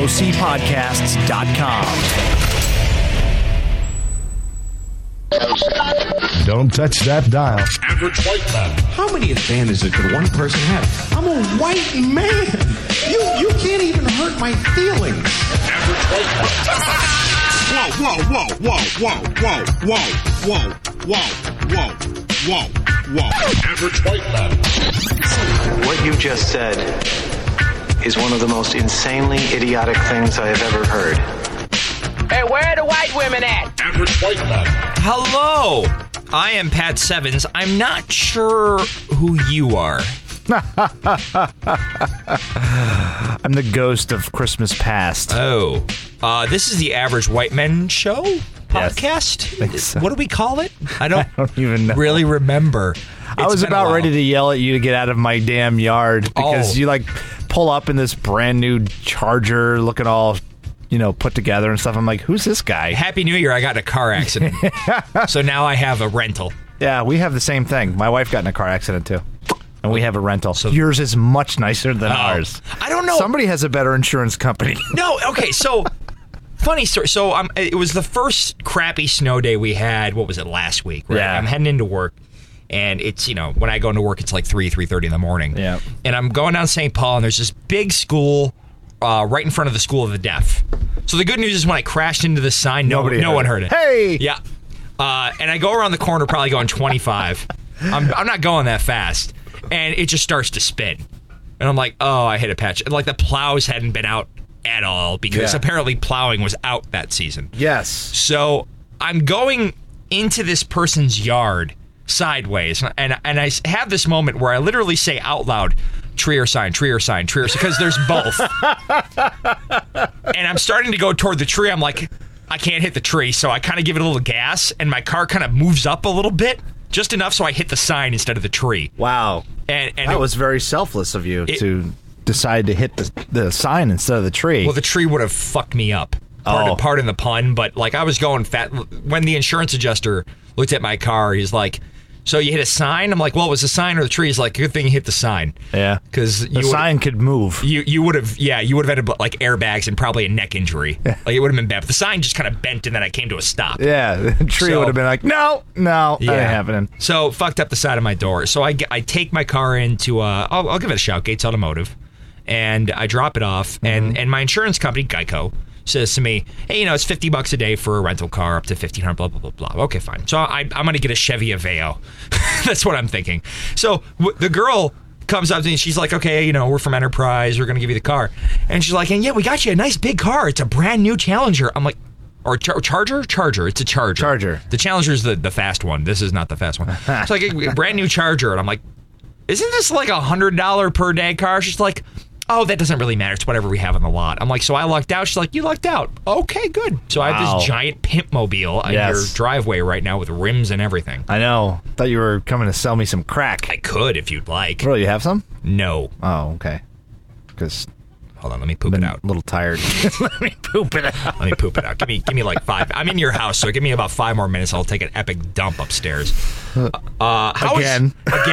VOCpodcasts.com. Don't touch that dial. Average white man. How many advantages could one person have? I'm a white man. You can't even hurt my feelings. Average white man. Whoa. Average white man. What you just said is one of the most insanely idiotic things I have ever heard. Hey, where are the white women at? Average white man. Hello, I am Pat Sevens. I'm not sure who you are. I'm the ghost of Christmas past. Oh, this is the Average White Men Show podcast? Yes, I think so. What do we call it? I don't even know. Really remember. I was about ready to yell at you to get out of my damn yard because you pull up in this brand new Charger looking all put together and stuff. I'm like, who's this guy? Happy New Year. I got in a car accident. So now I have a rental. Yeah, we have the same thing. My wife got in a car accident too. And we have a rental. So yours is much nicer than ours. I don't know. Somebody has a better insurance company. No, okay, so funny story. So it was the first crappy snow day we had. What was it, last week? Right? Yeah. I'm heading into work. And it's, when I go into work, it's like 3:30 in the morning. Yeah. And I'm going down St. Paul, and there's this big school right in front of the School of the Deaf. So the good news is when I crashed into the sign, no one heard it. Hey! Yeah. And I go around the corner probably going 25. I'm not going that fast. And it just starts to spin. And I'm like, oh, I hit a patch. And the plows hadn't been out at all because apparently plowing was out that season. Yes. So I'm going into this person's yard sideways. And I have this moment where I literally say out loud, tree or sign, because there's both. And I'm starting to go toward the tree. I'm like, I can't hit the tree. So I kind of give it a little gas, and my car kind of moves up a little bit, just enough so I hit the sign instead of the tree. Wow. And that was very selfless of you to decide to hit the sign instead of the tree. Well, the tree would have fucked me up. Pardon the pun, but I was going fat. When the insurance adjuster looked at my car, he's like, so you hit a sign? I'm like, well, it was a sign or the tree? He's like, good thing you hit the sign. Yeah. Because the sign could move. You would have had airbags and probably a neck injury. It would have been bad. But the sign just kind of bent and then I came to a stop. Yeah. The tree would have been like, no, that ain't happening. So fucked up the side of my door. So I take my car into, I'll give it a shout, Gates Automotive. And I drop it off. Mm-hmm. And my insurance company, Geico, says to me, hey, it's $50 a day for a rental car, up to $1,500, blah, blah, blah, blah. Okay, fine. So I'm going to get a Chevy Aveo. That's what I'm thinking. So the girl comes up to me, she's like, okay, we're from Enterprise, we're going to give you the car. And she's like, and yeah, we got you a nice big car. It's a brand new Challenger. I'm like, or Charger? Charger. It's a Charger. The Challenger is the fast one. This is not the fast one. It's like a brand new Charger. And I'm like, isn't this like $100 per day car? She's like, oh, that doesn't really matter. It's whatever we have on the lot. I'm like, so I lucked out? She's like, you lucked out. Okay, good. So I have this giant pimp mobile in your driveway right now with rims and everything. I know. Thought you were coming to sell me some crack. I could if you'd like. Really, you have some? No. Oh, okay. Because... Hold on, let me poop it out. A little tired. Let me poop it out. Give me like 5. I'm in your house, so give me about 5 more minutes. I'll take an epic dump upstairs. Again.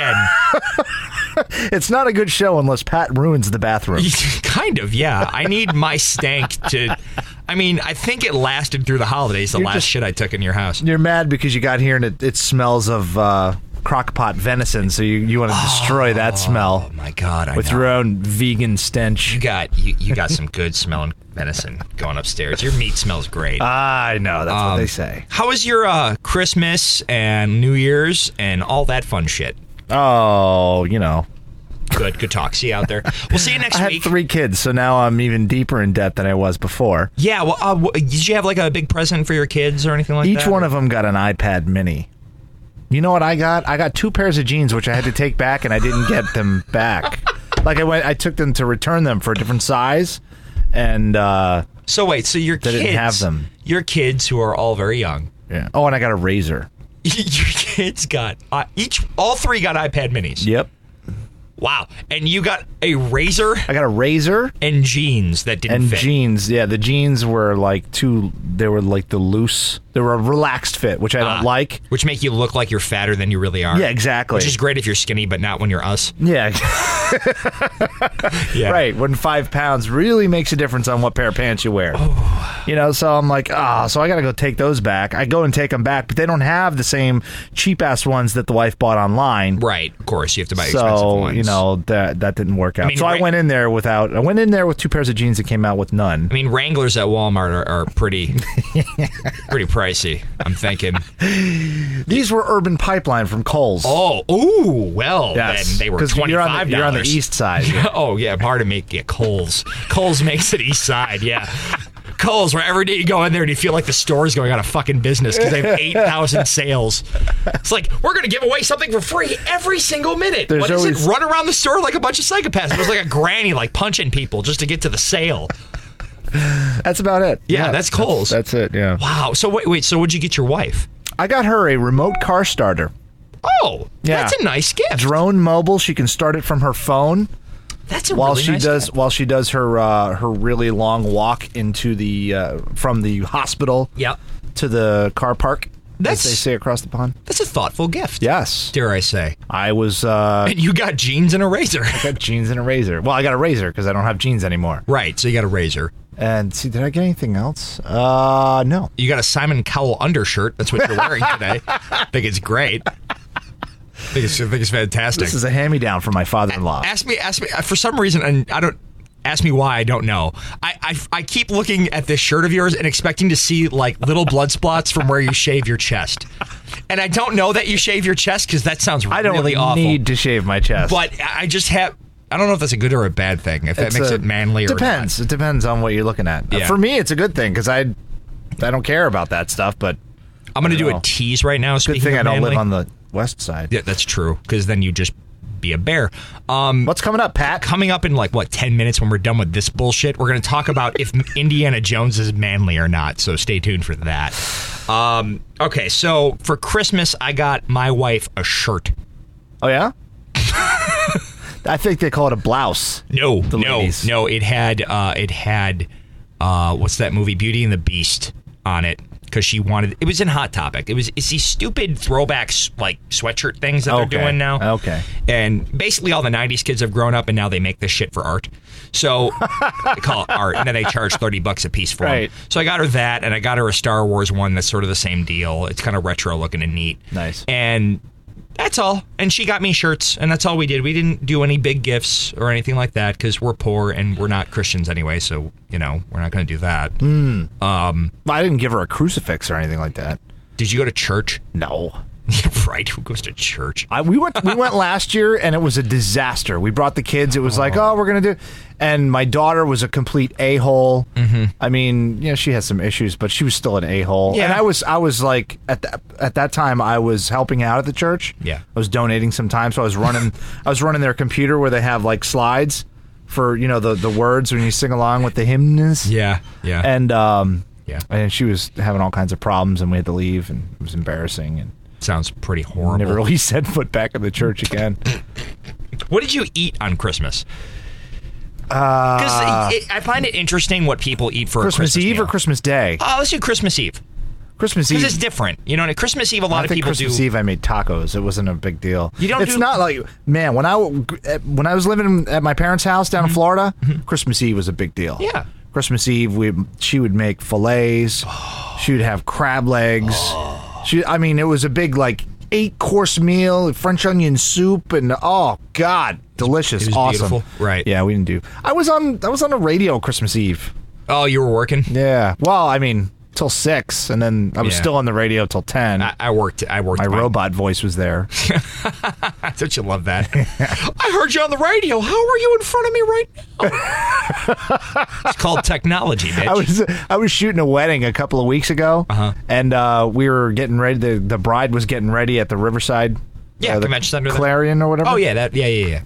It's not a good show unless Pat ruins the bathroom. Kind of, yeah. I need my stank to... I think it lasted through the holidays, last shit I took in your house. You're mad because you got here and it smells of... crockpot venison, so you want to destroy that smell. Oh my god! With your own vegan stench. You got some good smelling venison going upstairs. Your meat smells great. I know, that's what they say. How was your Christmas and New Year's and all that fun shit? Oh, Good talk. See you out there. We'll see you next week. I had 3 kids, so now I'm even deeper in debt than I was before. Yeah. Well, did you have like a big present for your kids or anything like that? Each one of them got an iPad Mini. You know what I got? I got 2 pairs of jeans, which I had to take back, and I didn't get them back. I took them to return them for a different size, and so wait, so your kids didn't have them. Your kids, who are all very young. Yeah. Oh, and I got a razor. Your kids got all 3 got iPad Minis. Yep. Wow. And you got a razor I got a razor and jeans that didn't and fit. jeans. Yeah, the jeans were like they were like the loose, they were a relaxed fit, which I don't like. Which make you look like you're fatter than you really are. Yeah, exactly. Which is great if you're skinny, but not when you're us. Yeah. Yeah. Right, when 5 pounds really makes a difference on what pair of pants you wear. You know, so I'm like, so I got to go take those back. I go and take them back, but they don't have the same cheap-ass ones that the wife bought online. Right, of course. You have to buy expensive So, ones. you know, that didn't work out. I mean, so I went in there with 2 pairs of jeans and came out with none. I mean, Wranglers at Walmart are pretty pricey, I'm thinking. These were Urban Pipeline from Kohl's. Well, Yes, then they were 'cause $25. you're on the east side. Oh, yeah, pardon me. Yeah, Kohl's. Kohl's makes it east side, yeah. Kohl's, where every day you go in there and you feel like the store's going out of fucking business because they have 8,000 sales. It's like, we're going to give away something for free every single minute. There's What is always- it? Run around the store like a bunch of psychopaths. It was like a granny like punching people just to get to the sale. That's about it. Yeah, that's Kohl's. That's it, yeah. Wow. So wait, so what'd you get your wife? I got her a remote car starter. Oh, Yeah. that's a nice gift. Drone mobile. She can start it from her phone. That's a while really she nice does gift. while she does her really long walk into the from the hospital Yep. to the car park, That's- as they say across the pond. That's a thoughtful gift. Yes, Dare I say. I was And you got jeans and a razor. got jeans and a razor. Well, I got a razor because I don't have jeans anymore. Right, so you got a razor. And see, did I get anything else? No. You got a Simon Cowell undershirt. That's what you're wearing today. I think it's great. I think it's fantastic. This is a hand-me-down from my father-in-law. Ask me. For some reason, and I don't. Ask me why. I don't know. I keep looking at this shirt of yours and expecting to see like little blood spots from where you shave your chest, and I don't know that you shave your chest because that sounds I don't really awful. need to shave my chest. But I just have. I don't know if that's a good or a bad thing. If that makes it manly or depends. not. It depends on what you're looking at. Yeah. For me, it's a good thing because I don't care about that stuff. But I'm going to do know. a tease right now. good Speaking thing of I don't manly. live on the west side. Yeah, that's true. Because then you just be a bear. What's coming up, Pat? Coming up in 10 minutes when we're done with this bullshit, we're going to talk about if Indiana Jones is manly or not. So stay tuned for that. Okay, so for Christmas, I got my wife a shirt. Oh yeah. I think they call it a blouse. No, ladies. it had what's that movie, Beauty and the Beast, on it. Because she wanted, it was in Hot Topic. It's these stupid throwbacks like sweatshirt things that Okay. they're doing now. Okay. And basically all the 90s kids have grown up and now they make this shit for art. So they call it art and then they charge $30 a piece for Right. them. So I got her that and I got her a Star Wars one that's sort of the same deal. It's kind of retro looking and neat. Nice. And that's all. And she got me shirts and that's all we did. We didn't do any big gifts or anything like that because we're poor and we're not Christians anyway. So, we're not going to do that. Well, I didn't give her a crucifix or anything like that. Did you go to church? No. Right. Who goes to church? We went last year and it was a disaster. We brought the kids. It was like, we're gonna do, and my daughter was a complete a-hole. Mm-hmm. I mean, she has some issues, but she was still an a-hole. Yeah. And I was like at that time I was helping out at the church. Yeah. I was donating some time, so I was running their computer where they have like slides for the words when you sing along with the hymns. Yeah. Yeah. And yeah. and she was having all kinds of problems, and we had to leave, and it was embarrassing, and Sounds pretty horrible. never really set foot back in the church again. What did you eat on Christmas? Because I find it interesting what people eat for Christmas a Christmas Eve meal. or Christmas Day? Oh, let's do Christmas Eve. Christmas Because Eve. it's different. On Christmas Eve, a lot I of think people Christmas do. Eve I made tacos. It wasn't a big deal. You don't It's do- not like, man, when I was living at my parents' house down in Florida, Christmas Eve was a big deal. Yeah. Christmas Eve, she would make fillets. She would have crab legs. It was a big 8-course meal, French onion soup, and oh god, delicious, It was awesome. beautiful. Right. Yeah, we didn't do. I was on the radio Christmas Eve. Oh, you were working? Yeah. Well, till 6, and then I was Yeah. still on the radio till 10. I worked. My robot voice was there. Don't you love that? I heard you on the radio. How are you in front of me right now? It's called technology, bitch. I was shooting a wedding a couple of weeks ago, and we were getting ready. The bride was getting ready at the Riverside, Yeah, the Convention Center there. Clarion or whatever. Oh, yeah. Yeah.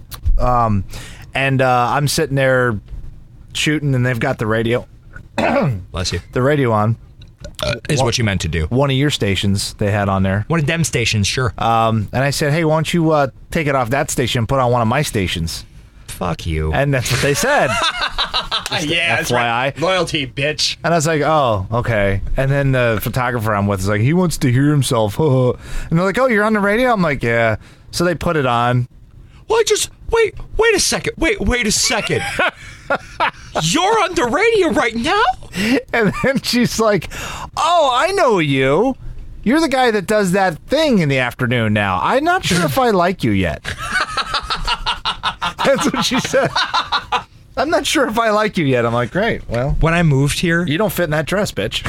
And I'm sitting there shooting, and they've got the radio Bless you. on, is what you meant to do. One of your stations they had on there. One of them stations, sure. And I said, hey, why don't you take it off that station and put on one of my stations? Fuck you. And that's what they said. Yeah, that's FYI. right. Loyalty, bitch. And I was like, oh, okay. And then the photographer I'm with is like, he wants to hear himself. And they're like, oh, you're on the radio? I'm like, yeah. So they put it on. Well, wait a second. Wait a second. You're on the radio right now? And then she's like, oh, I know you. You're the guy that does that thing in the afternoon now. I'm not sure if I like you yet. That's what she said. I'm not sure if I like you yet. I'm like, great. Well, when I moved here, you don't fit in that dress, bitch.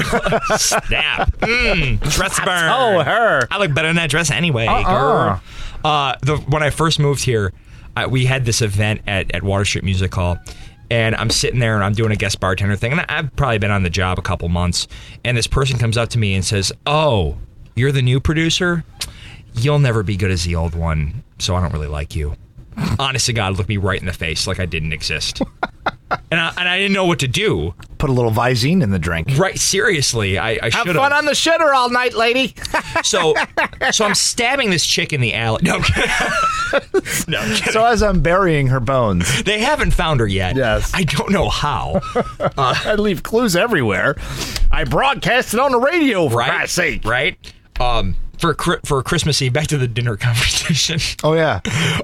Snap. Dress burn. Oh, her. I look better in that dress anyway, girl. When I first moved here, we had this event at Water Street Music Hall, and I'm sitting there and I'm doing a guest bartender thing, and I've probably been on the job a couple months, and this person comes up to me and says, oh, you're the new producer? You'll never be good as the old one, so I don't really like you. Honest to God, looked me right in the face like I didn't exist. And I didn't know what to do. Put a little Visine in the drink. Right, seriously. I should have. Have fun on the shitter all night, lady. So I'm stabbing this chick in the alley. No, I'm kidding. No, I'm kidding. So as I'm burying her bones. They haven't found her yet. Yes. I don't know how. I leave clues everywhere. I broadcast it on the radio, for Christ's sake. Right? For Christmas Eve, back to the dinner conversation. Oh, yeah.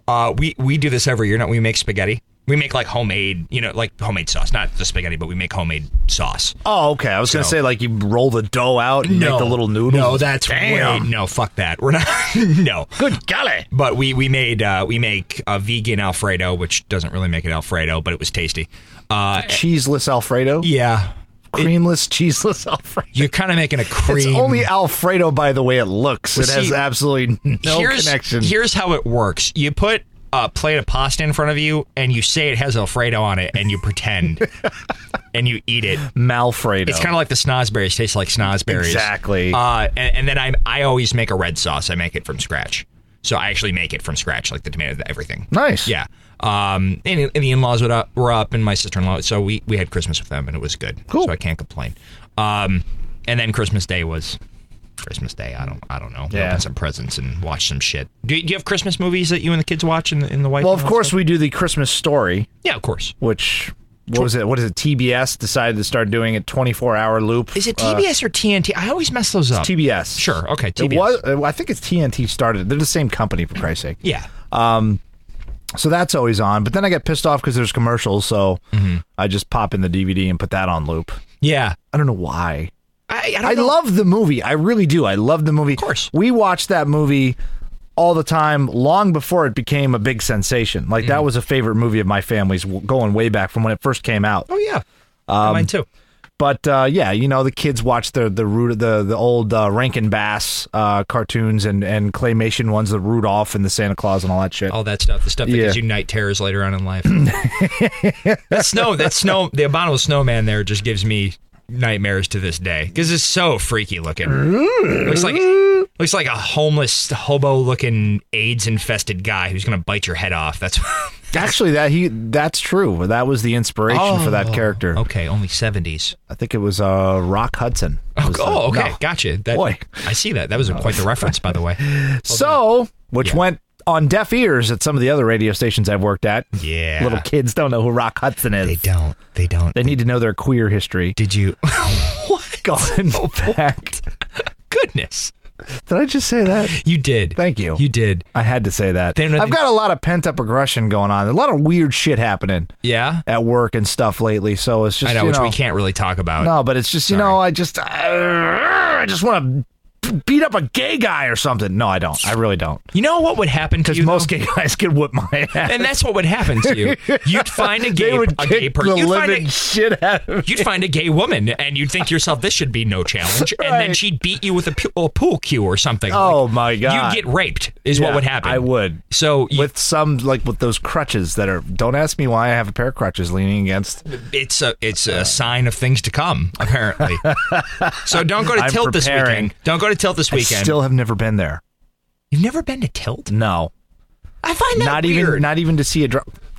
We do this every year. We make spaghetti. We make like homemade, homemade sauce. Not the spaghetti, but we make homemade sauce. Oh, okay. I was going to say, like, you roll the dough out and make the little noodles. No, that's Damn. No, fuck that. We're not. No. Good golly. But we make a vegan Alfredo, which doesn't really make it Alfredo, but it was tasty. Cheeseless Alfredo? Yeah. Creamless, cheeseless Alfredo. You're kind of making a cream. It's only Alfredo by the way it looks. It has absolutely no connection. Here's how it works. You put a plate of pasta in front of you, and you say it has Alfredo on it, and you pretend, and you eat it. Malfredo. It's kind of like the snozberries. Tastes like snozberries. Exactly. And then I always make a red sauce. I make it from scratch. So I actually make it from scratch, like the tomato, everything. Nice. Yeah. And the in-laws were up, and my sister-in-law. So we had Christmas with them, and it was good. Cool. So I can't complain. And then Christmas Day was Christmas Day. I don't know. Yeah. Open some presents and watch some shit. Do you have Christmas movies that you and the kids watch in the wife? Well, of course we do the Christmas Story. Yeah, of course. Which what is it? TBS decided to start doing a 24-hour loop. Is it TBS or TNT? I always mess those up. TBS. Sure. Okay. TBS. It was. I think it's TNT started. They're the same company, for Christ's sake. Yeah. So that's always on. But then I get pissed off because there's commercials, so I just pop in the DVD and put that on loop. Yeah. I don't know why. I love the movie. I really do. I love the movie. Of course. We watched that movie all the time, long before it became a big sensation. Like, that was a favorite movie of my family's going way back from when it first came out. Oh, yeah. Mine too. But, yeah, the kids watch the old Rankin Bass cartoons and claymation ones, the Rudolph and the Santa Claus and all that shit. All that stuff. The stuff that gives you night terrors later on in life. The abominable snowman there just gives me nightmares to this day because it's so freaky looking. Looks like a homeless hobo looking AIDS infested guy who's gonna bite your head off. That's actually that's true. That was the inspiration for that character. Okay, only 70s. I think it was Rock Hudson. Okay, gotcha. Boy, I see that. That was quite the reference, by the way. Which went on deaf ears at some of the other radio stations I've worked at. Yeah. Little kids don't know who Rock Hudson is. They don't. They need to know their queer history. Did you? What? Going back. Goodness. Did I just say that? You did. Thank you. You did. I had to say that. I've got a lot of pent-up aggression going on. A lot of weird shit happening. Yeah? At work and stuff lately. So it's just, I know, which we can't really talk about. No, but it's just, I just want to beat up a gay guy or something. No, I don't. I really don't. You know what would happen to you? Because most gay guys could whip my ass. And that's what would happen to you. You'd find a gay person. You'd find a gay woman, and you'd think to yourself, this should be no challenge. And then she'd beat you with a pool cue or something. Oh, my God. You'd get raped, is what would happen. I would. So with those crutches that are, don't ask me why I have a pair of crutches leaning against. It's a sign of things to come, apparently. So don't go to Tilt this weekend. Don't go to Tilt this weekend. I still have never been there. You've never been to Tilt? No. I find that not weird. Not even to see a drop.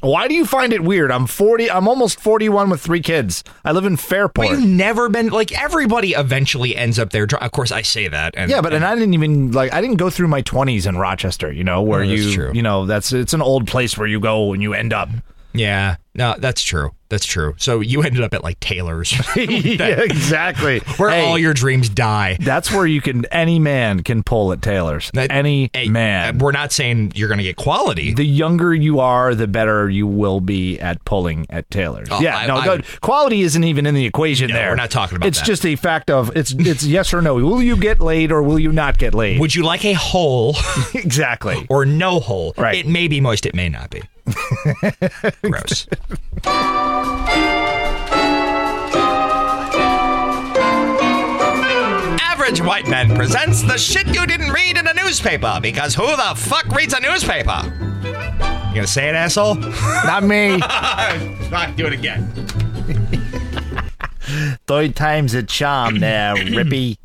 Why do you find it weird? I'm 40. I'm almost 41 with 3 kids. I live in Fairport. But you've never been, like, everybody eventually ends up there. Of course, I say that. And I didn't even, like, I didn't go through my 20s in Rochester, where it's an old place where you go and you end up. Yeah, no, that's true. That's true. So you ended up at like Taylor's. Yeah, exactly. Where all your dreams die. That's where any man can pull at Taylor's. Man. We're not saying you're going to get quality. The younger you are, the better you will be at pulling at Taylor's. Quality isn't even in the equation there. We're not talking about that. It's just a fact of, it's yes or no. Will you get laid or will you not get laid? Would you like a hole? Exactly. Or no hole? Right. It may be moist, it may not be. Gross. Average White Man presents the shit you didn't read in a newspaper, because who the fuck reads a newspaper? You gonna say it, asshole? Not me. Not do it again. Third time's a charm there, Rippy.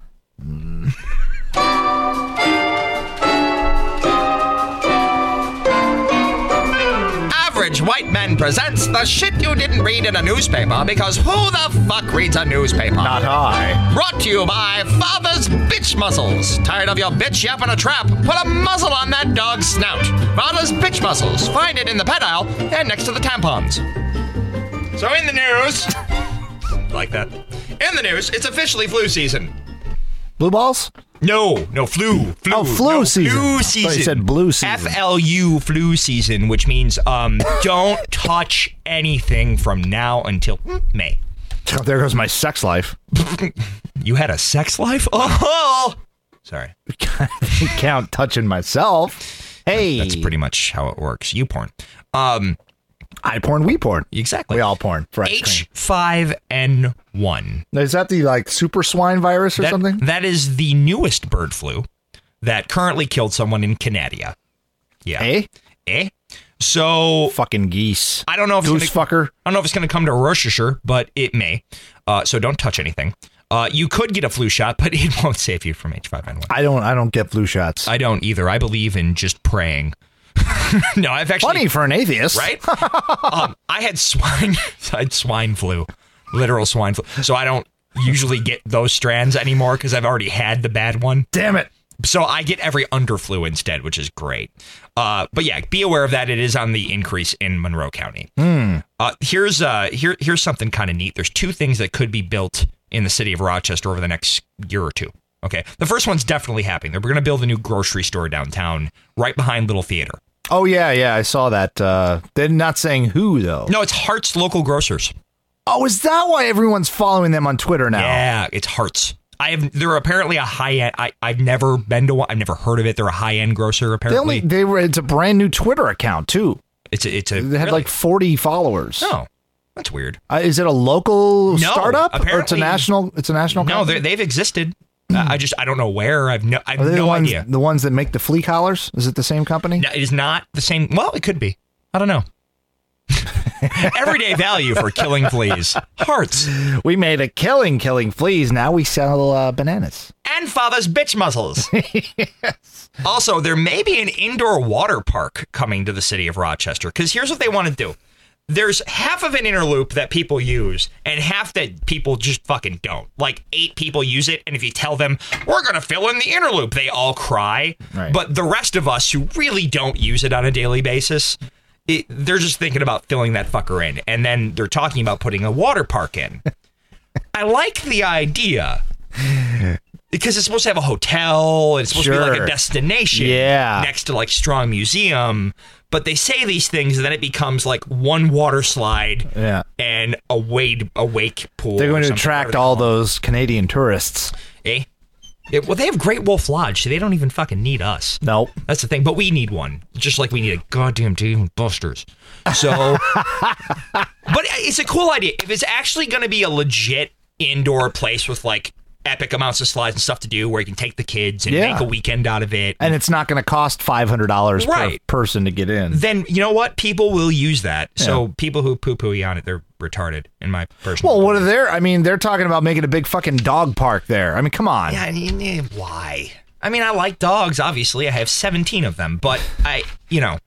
Average White Man presents the shit you didn't read in a newspaper, because who the fuck reads a newspaper? Not I. Brought to you by Father's Bitch Muscles. Tired of your bitch yapping a trap? Put a muzzle on that dog's snout. Father's Bitch Muscles. Find it in the pet aisle and next to the tampons. So in the news... like that. In the news, it's officially flu season. Blue balls? No, flu. Oh, flu season. Flu season. I thought you said blue season. FLU, flu season, which means don't touch anything from now until May. Oh, there goes my sex life. You had a sex life? Oh! Sorry. Count touching myself. Hey. That's pretty much how it works. You porn. I porn, we porn. Exactly. We all porn. H5N1. Is that the super swine virus or something? That is the newest bird flu that currently killed someone in Canada. Yeah. Eh? So fucking geese. I don't know if it's gonna come to Worcestershire, but it may. So don't touch anything. You could get a flu shot, but it won't save you from H5N1. I don't get flu shots. I don't either. I believe in just praying. No, I've actually... Funny for an atheist. Right? I had swine flu. Literal swine flu. So I don't usually get those strands anymore because I've already had the bad one. Damn it. So I get every underflu instead, which is great. But yeah, be aware of that. It is on the increase in Monroe County. Here's something kind of neat. There's 2 things that could be built in the city of Rochester over the next year or 2. Okay. The first one's definitely happening. We're going to build a new grocery store downtown right behind Little Theater. Oh, yeah. I saw that. They're not saying who, though. No, it's Hart's Local Grocers. Oh, is that why everyone's following them on Twitter now? Yeah, it's Hart's. They're apparently a high-end... I've never been to one. I've never heard of it. They're a high-end grocer, apparently. It's a brand new Twitter account, too. They had like 40 followers. Oh, that's weird. Is it a local startup? Apparently, or it's a national company? No, they've existed. I don't know where. I've no idea. The ones that make the flea collars? Is it the same company? No, it is not the same. Well, it could be. I don't know. Everyday value for killing fleas. Hart's. We made a killing fleas. Now we sell bananas. And Father's Bitch Muscles. Yes. Also, there may be an indoor water park coming to the city of Rochester. Because here's what they want to do. There's half of an inner loop that people use and half that people just fucking don't. Like 8 people use it, and if you tell them, we're going to fill in the inner loop, they all cry. Right. But the rest of us who really don't use it on a daily basis, they're just thinking about filling that fucker in. And then they're talking about putting a water park in. I like the idea. Because it's supposed to have a hotel, and it's supposed to be like a destination next to like Strong Museum. But they say these things, and then it becomes like one water slide and a wake pool. They're going to attract all those Canadian tourists. Well, they have Great Wolf Lodge, so they don't even fucking need us. No. That's the thing. But we need one, just like we need a goddamn Dave and Buster's. So, but it's a cool idea. If it's actually going to be a legit indoor place with like epic amounts of slides and stuff to do where you can take the kids and make a weekend out of it. And it's not going to cost $500 per person to get in. Then, you know what? People will use that. Yeah. So people who poo-poo on it, they're retarded, in my personal opinion. What are they? I mean, they're talking about making a big fucking dog park there. I mean, come on. Yeah, why? I mean, I like dogs, obviously. I have 17 of them. But,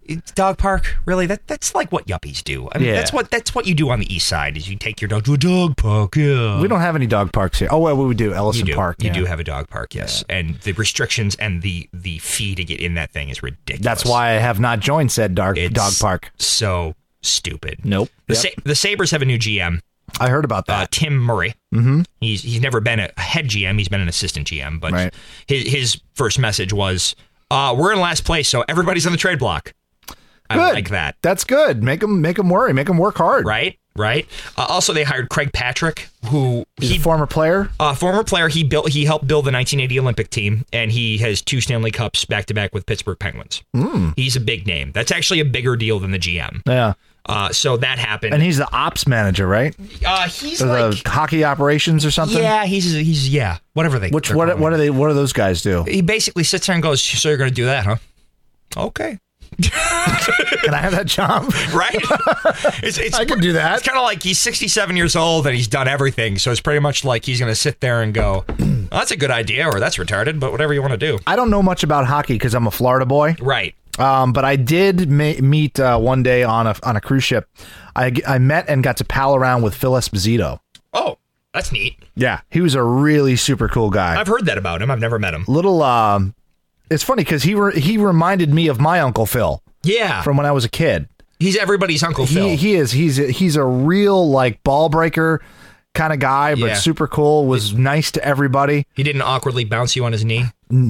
Dog park, really? That's like what yuppies do. I mean, Yeah. that's what you do on the east side. Is you take your dog to a dog park. Yeah. We don't have any dog parks here. Oh, well, we do. Ellison You do. Park. You yeah. do have a dog park, yes. And the restrictions and the fee to get in that thing is ridiculous. That's why I have not joined said dog It's park. so stupid. Nope. The Sabres have a new GM, I heard about that. Tim Murray. Mm-hmm. He's never been a head GM. He's been an assistant GM. But Right. his first message was, we're in last place, so everybody's on the trade block. I Good. like that. That's good. Make them worry. Make them work hard. Right? Also, they hired Craig Patrick, who He's a former player. former player. He helped build the 1980 Olympic team, and he has 2 Stanley Cups back to back with Pittsburgh Penguins. He's a big name. That's actually a bigger deal than the GM. Yeah. So that happened. And he's the ops manager, right? He's Or like, the hockey operations or something. yeah, he's whatever they. What they're calling what him. are they? What do those guys do? He basically sits there and goes, "So you're going to do that, huh? Okay." Can I have that job? Right? It's I could do that. It's kind of like he's 67 years old and he's done everything. So it's pretty much like he's going to sit there and go, oh, that's a good idea, or that's retarded, but whatever you want to do. I don't know much about hockey because I'm a Florida boy. Right. But I did meet one day on a cruise ship. I met and got to pal around with Phil Esposito. Oh, that's neat. Yeah, he was a really super cool guy. I've heard that about him. I've never met him. It's funny because he reminded me of my Uncle Phil Yeah. from when I was a kid. He's everybody's Uncle Phil. He's a real like ball breaker kind of guy, but Yeah. super cool. Was nice to everybody. He didn't awkwardly bounce you on his knee?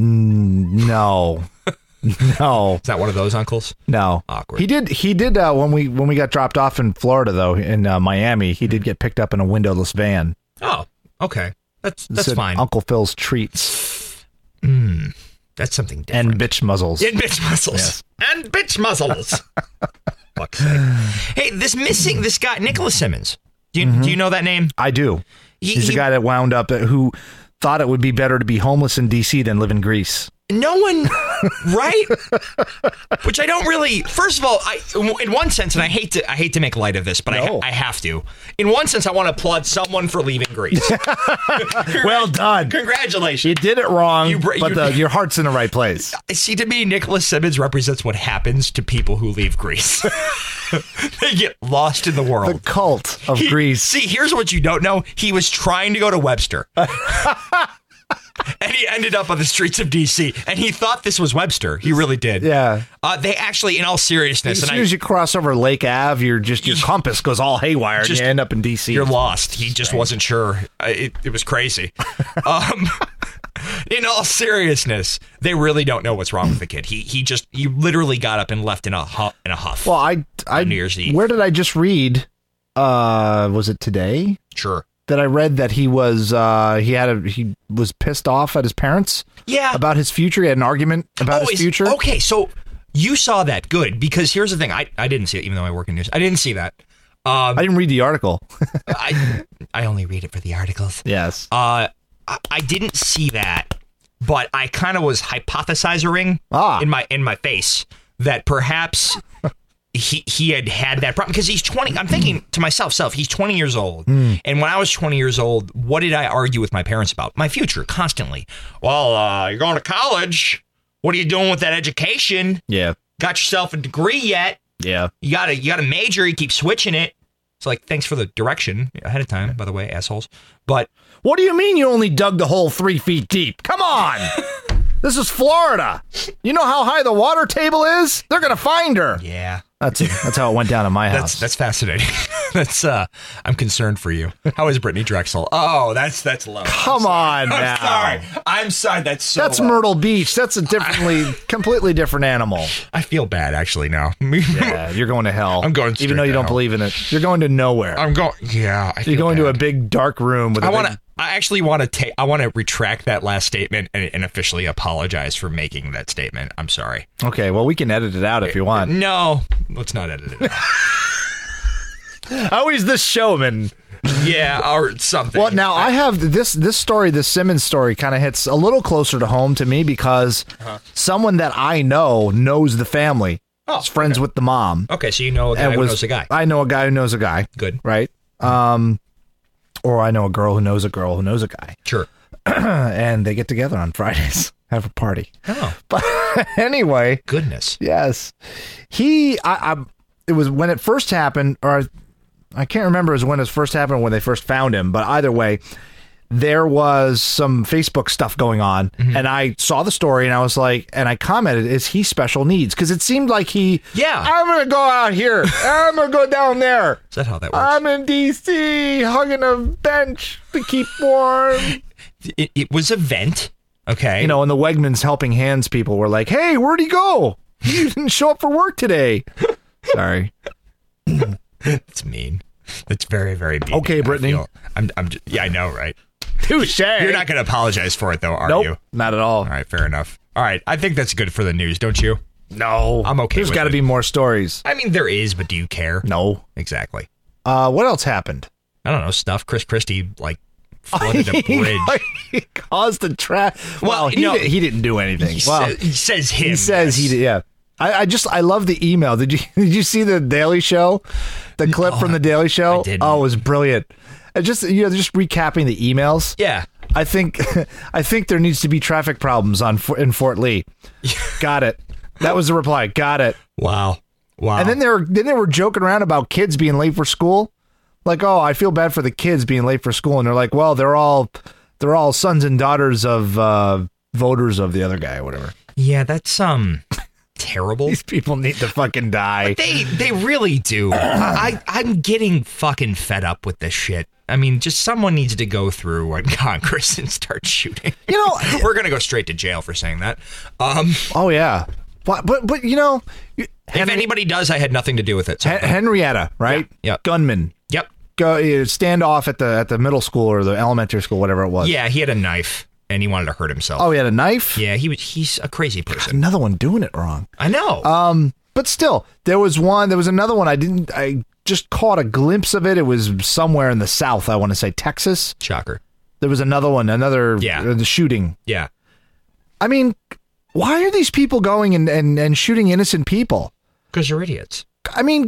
No, no, Is that one of those uncles? no. Awkward. He did when we got dropped off in Florida though in Miami. He did get picked up in a windowless van. Oh, okay. That's Said fine. Uncle Phil's treats That's something different. and bitch muzzles. And bitch muzzles. Yes. And bitch muzzles. Fuck's sake. Hey, this guy, Nicholas Simmons. Do you know that name? I do. He's the he- guy that wound up who thought it would be better to be homeless in D.C. than live in Greece. No one, right? Which I don't really. First of all, in one sense, and I hate to make light of this, but No. I have to. In one sense, I want to applaud someone for leaving Greece. Well done. Congratulations. You did it wrong, You- but your heart's in the right place. See, to me, Nicholas Simmons represents what happens to people who leave Greece. They get lost in the world. The cult of Greece. See, here's what you don't know. He was trying to go to Webster. And he ended up on the streets of D.C. And he thought this was Webster. He really did. Yeah. They actually, in all seriousness, As soon as you cross over Lake Ave, your compass goes all haywire and Just- you end up in D.C. you're lost. He just wasn't sure. It was crazy. In all seriousness, they really don't know what's wrong with the kid. He literally got up and left in a huff. Well, I New Year's Eve. Where did I just read? Was it today Sure. that I read that he was he was pissed off at his parents? Yeah. About his future. He had an argument about his future. Okay, so you saw that. Good, because here's the thing. I didn't see it, even though I work in news. I didn't see that. I didn't read the article. I only read it for the articles. Yes. I didn't see that, but I kind of was hypothesizing in my face that perhaps he had that problem because he's 20. I'm thinking to myself, he's 20 years old. And when I was 20 years old, what did I argue with my parents about? My future, constantly. Well, you're going to college. What are you doing with that education? Yeah. Got yourself a degree yet? Yeah. You got a major. You keep switching it. It's like, thanks for the direction ahead of time, by the way, assholes. But What do you mean you only dug the hole 3 feet deep? Come on. This is Florida. You know how high the water table is? They're going to find her. yeah, That's how it went down in my house. that's fascinating. I'm concerned for you. How is Brittany Drexel? Oh, that's low. Come on now. I'm sorry. That's That's low. Myrtle Beach. That's a completely different animal. I feel bad actually now. Yeah, you're going to hell. I'm going even though straight you to don't hell. believe in it. You're going to nowhere. I'm going. Yeah, You're going to a big dark room with. I actually want to I want to retract that last statement and officially apologize for making that statement. I'm sorry. Okay, well, we can edit it out if you want. No, let's not edit it. How is this showman? Yeah, or something. Well, now I have this story, this Simmons story, kind of hits a little closer to home to me because someone that I know knows the family. Oh, is friends with the mom. Okay, so you know a guy who knows a guy. I know a guy who knows a guy. Good. Right? Or I know a girl who knows a girl who knows a guy. Sure. And they get together on Fridays, have a party. Oh. Anyway. Goodness. Yes. It was when it first happened, or I can't remember it was when it first happened or when they first found him, but either way, there was some Facebook stuff going on, and I saw the story, and I was like, and I commented, is he special needs? Because it seemed like I'm going to go out here. I'm going to go down there. Is that how that works? I'm in D.C. hugging a bench to keep warm. It was a vent, okay? You know, and the Wegmans Helping Hands people were like, hey, where'd he go? He didn't show up for work today. Sorry. That's mean. That's very, very mean. Okay, Brittany. Yeah, I know, right? Touche. You're not going to apologize for it, though, are Nope, you? not at all. All right, fair enough. All right, I think that's good for the news, don't you? No. I'm okay There's with got to it. be more stories. I mean, there is, but do you care? No. Exactly. What else happened? I don't know, stuff. Chris Christie, flooded a bridge. He caused the traffic. Well, he didn't do anything. He says him. He says he did, yeah. I love the email. Did you see the Daily Show? The clip from the Daily Show? I didn't. Oh, it was brilliant. Just recapping the emails. Yeah. I think there needs to be traffic problems in Fort Lee. Got it. That was the reply. Got it. Wow. And then they were joking around about kids being late for school. Like, oh, I feel bad for the kids being late for school, and they're like, well, they're all sons and daughters of voters of the other guy, or whatever. Yeah, that's terrible. These people need to fucking die. They really do. I'm getting fucking fed up with this shit. I mean, just someone needs to go through Congress and start shooting. You know, we're gonna go straight to jail for saying that. Oh yeah, but you know, if anybody does, I had nothing to do with it. So. Henrietta, right? Yep. Gunman. Yep. Go standoff at the middle school or the elementary school, whatever it was. Yeah, he had a knife and he wanted to hurt himself. Oh, he had a knife? Yeah, he's a crazy person. Another one doing it wrong. I know. But still, there was another one I just caught a glimpse of it. It was somewhere in the South, I want to say Texas. Shocker. There was another one, the shooting. Yeah. I mean, why are these people going and shooting innocent people? Because they're idiots. I mean,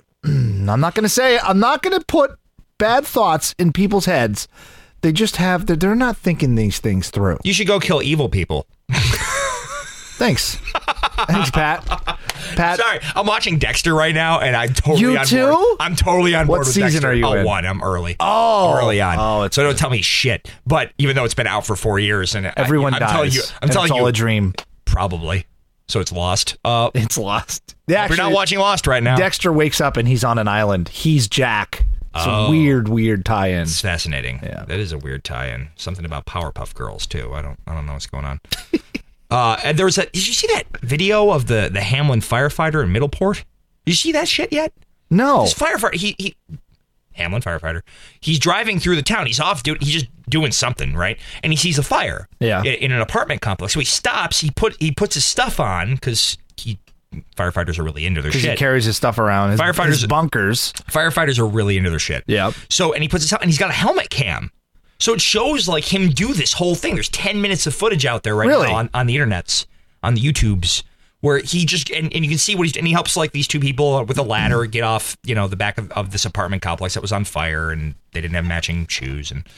I'm not going to say, I'm not going to put bad thoughts in people's heads. They just they're not thinking these things through. You should go kill evil people. Thanks. Thanks, Pat. Sorry, I'm watching Dexter right now, and I'm totally on too? board. I'm totally on board What with season Dexter. are you in? 1. I'm early. Oh. Early on. Oh, so don't tell me shit. But even though it's been out for 4 years, and Everyone I'm dies. telling you, and it's all a dream. Probably. So it's lost. It's lost. Yeah, you're not watching Lost right now. Dexter wakes up and he's on an island. He's Jack. It's a weird tie-in. It's fascinating. Yeah. That is a weird tie-in. Something about Powerpuff Girls too. I don't know what's going on. And there was did you see that video of the Hamlin firefighter in Middleport? Did you see that shit yet? No. This firefighter, Hamlin firefighter. He's driving through the town. He's off he's just doing something, right? And he sees a fire. Yeah. In an apartment complex. So he stops. He puts his stuff on because firefighters are really into their shit. Because he carries his stuff around. His bunkers. Firefighters are really into their shit. Yeah. So, and he puts his and he's got a helmet cam. So it shows like him do this whole thing. There's 10 minutes of footage out there right now on the internets, on the YouTubes, where he just, and you can see what he helps like these two people with a ladder get off, the back of this apartment complex that was on fire, and they didn't have matching shoes. And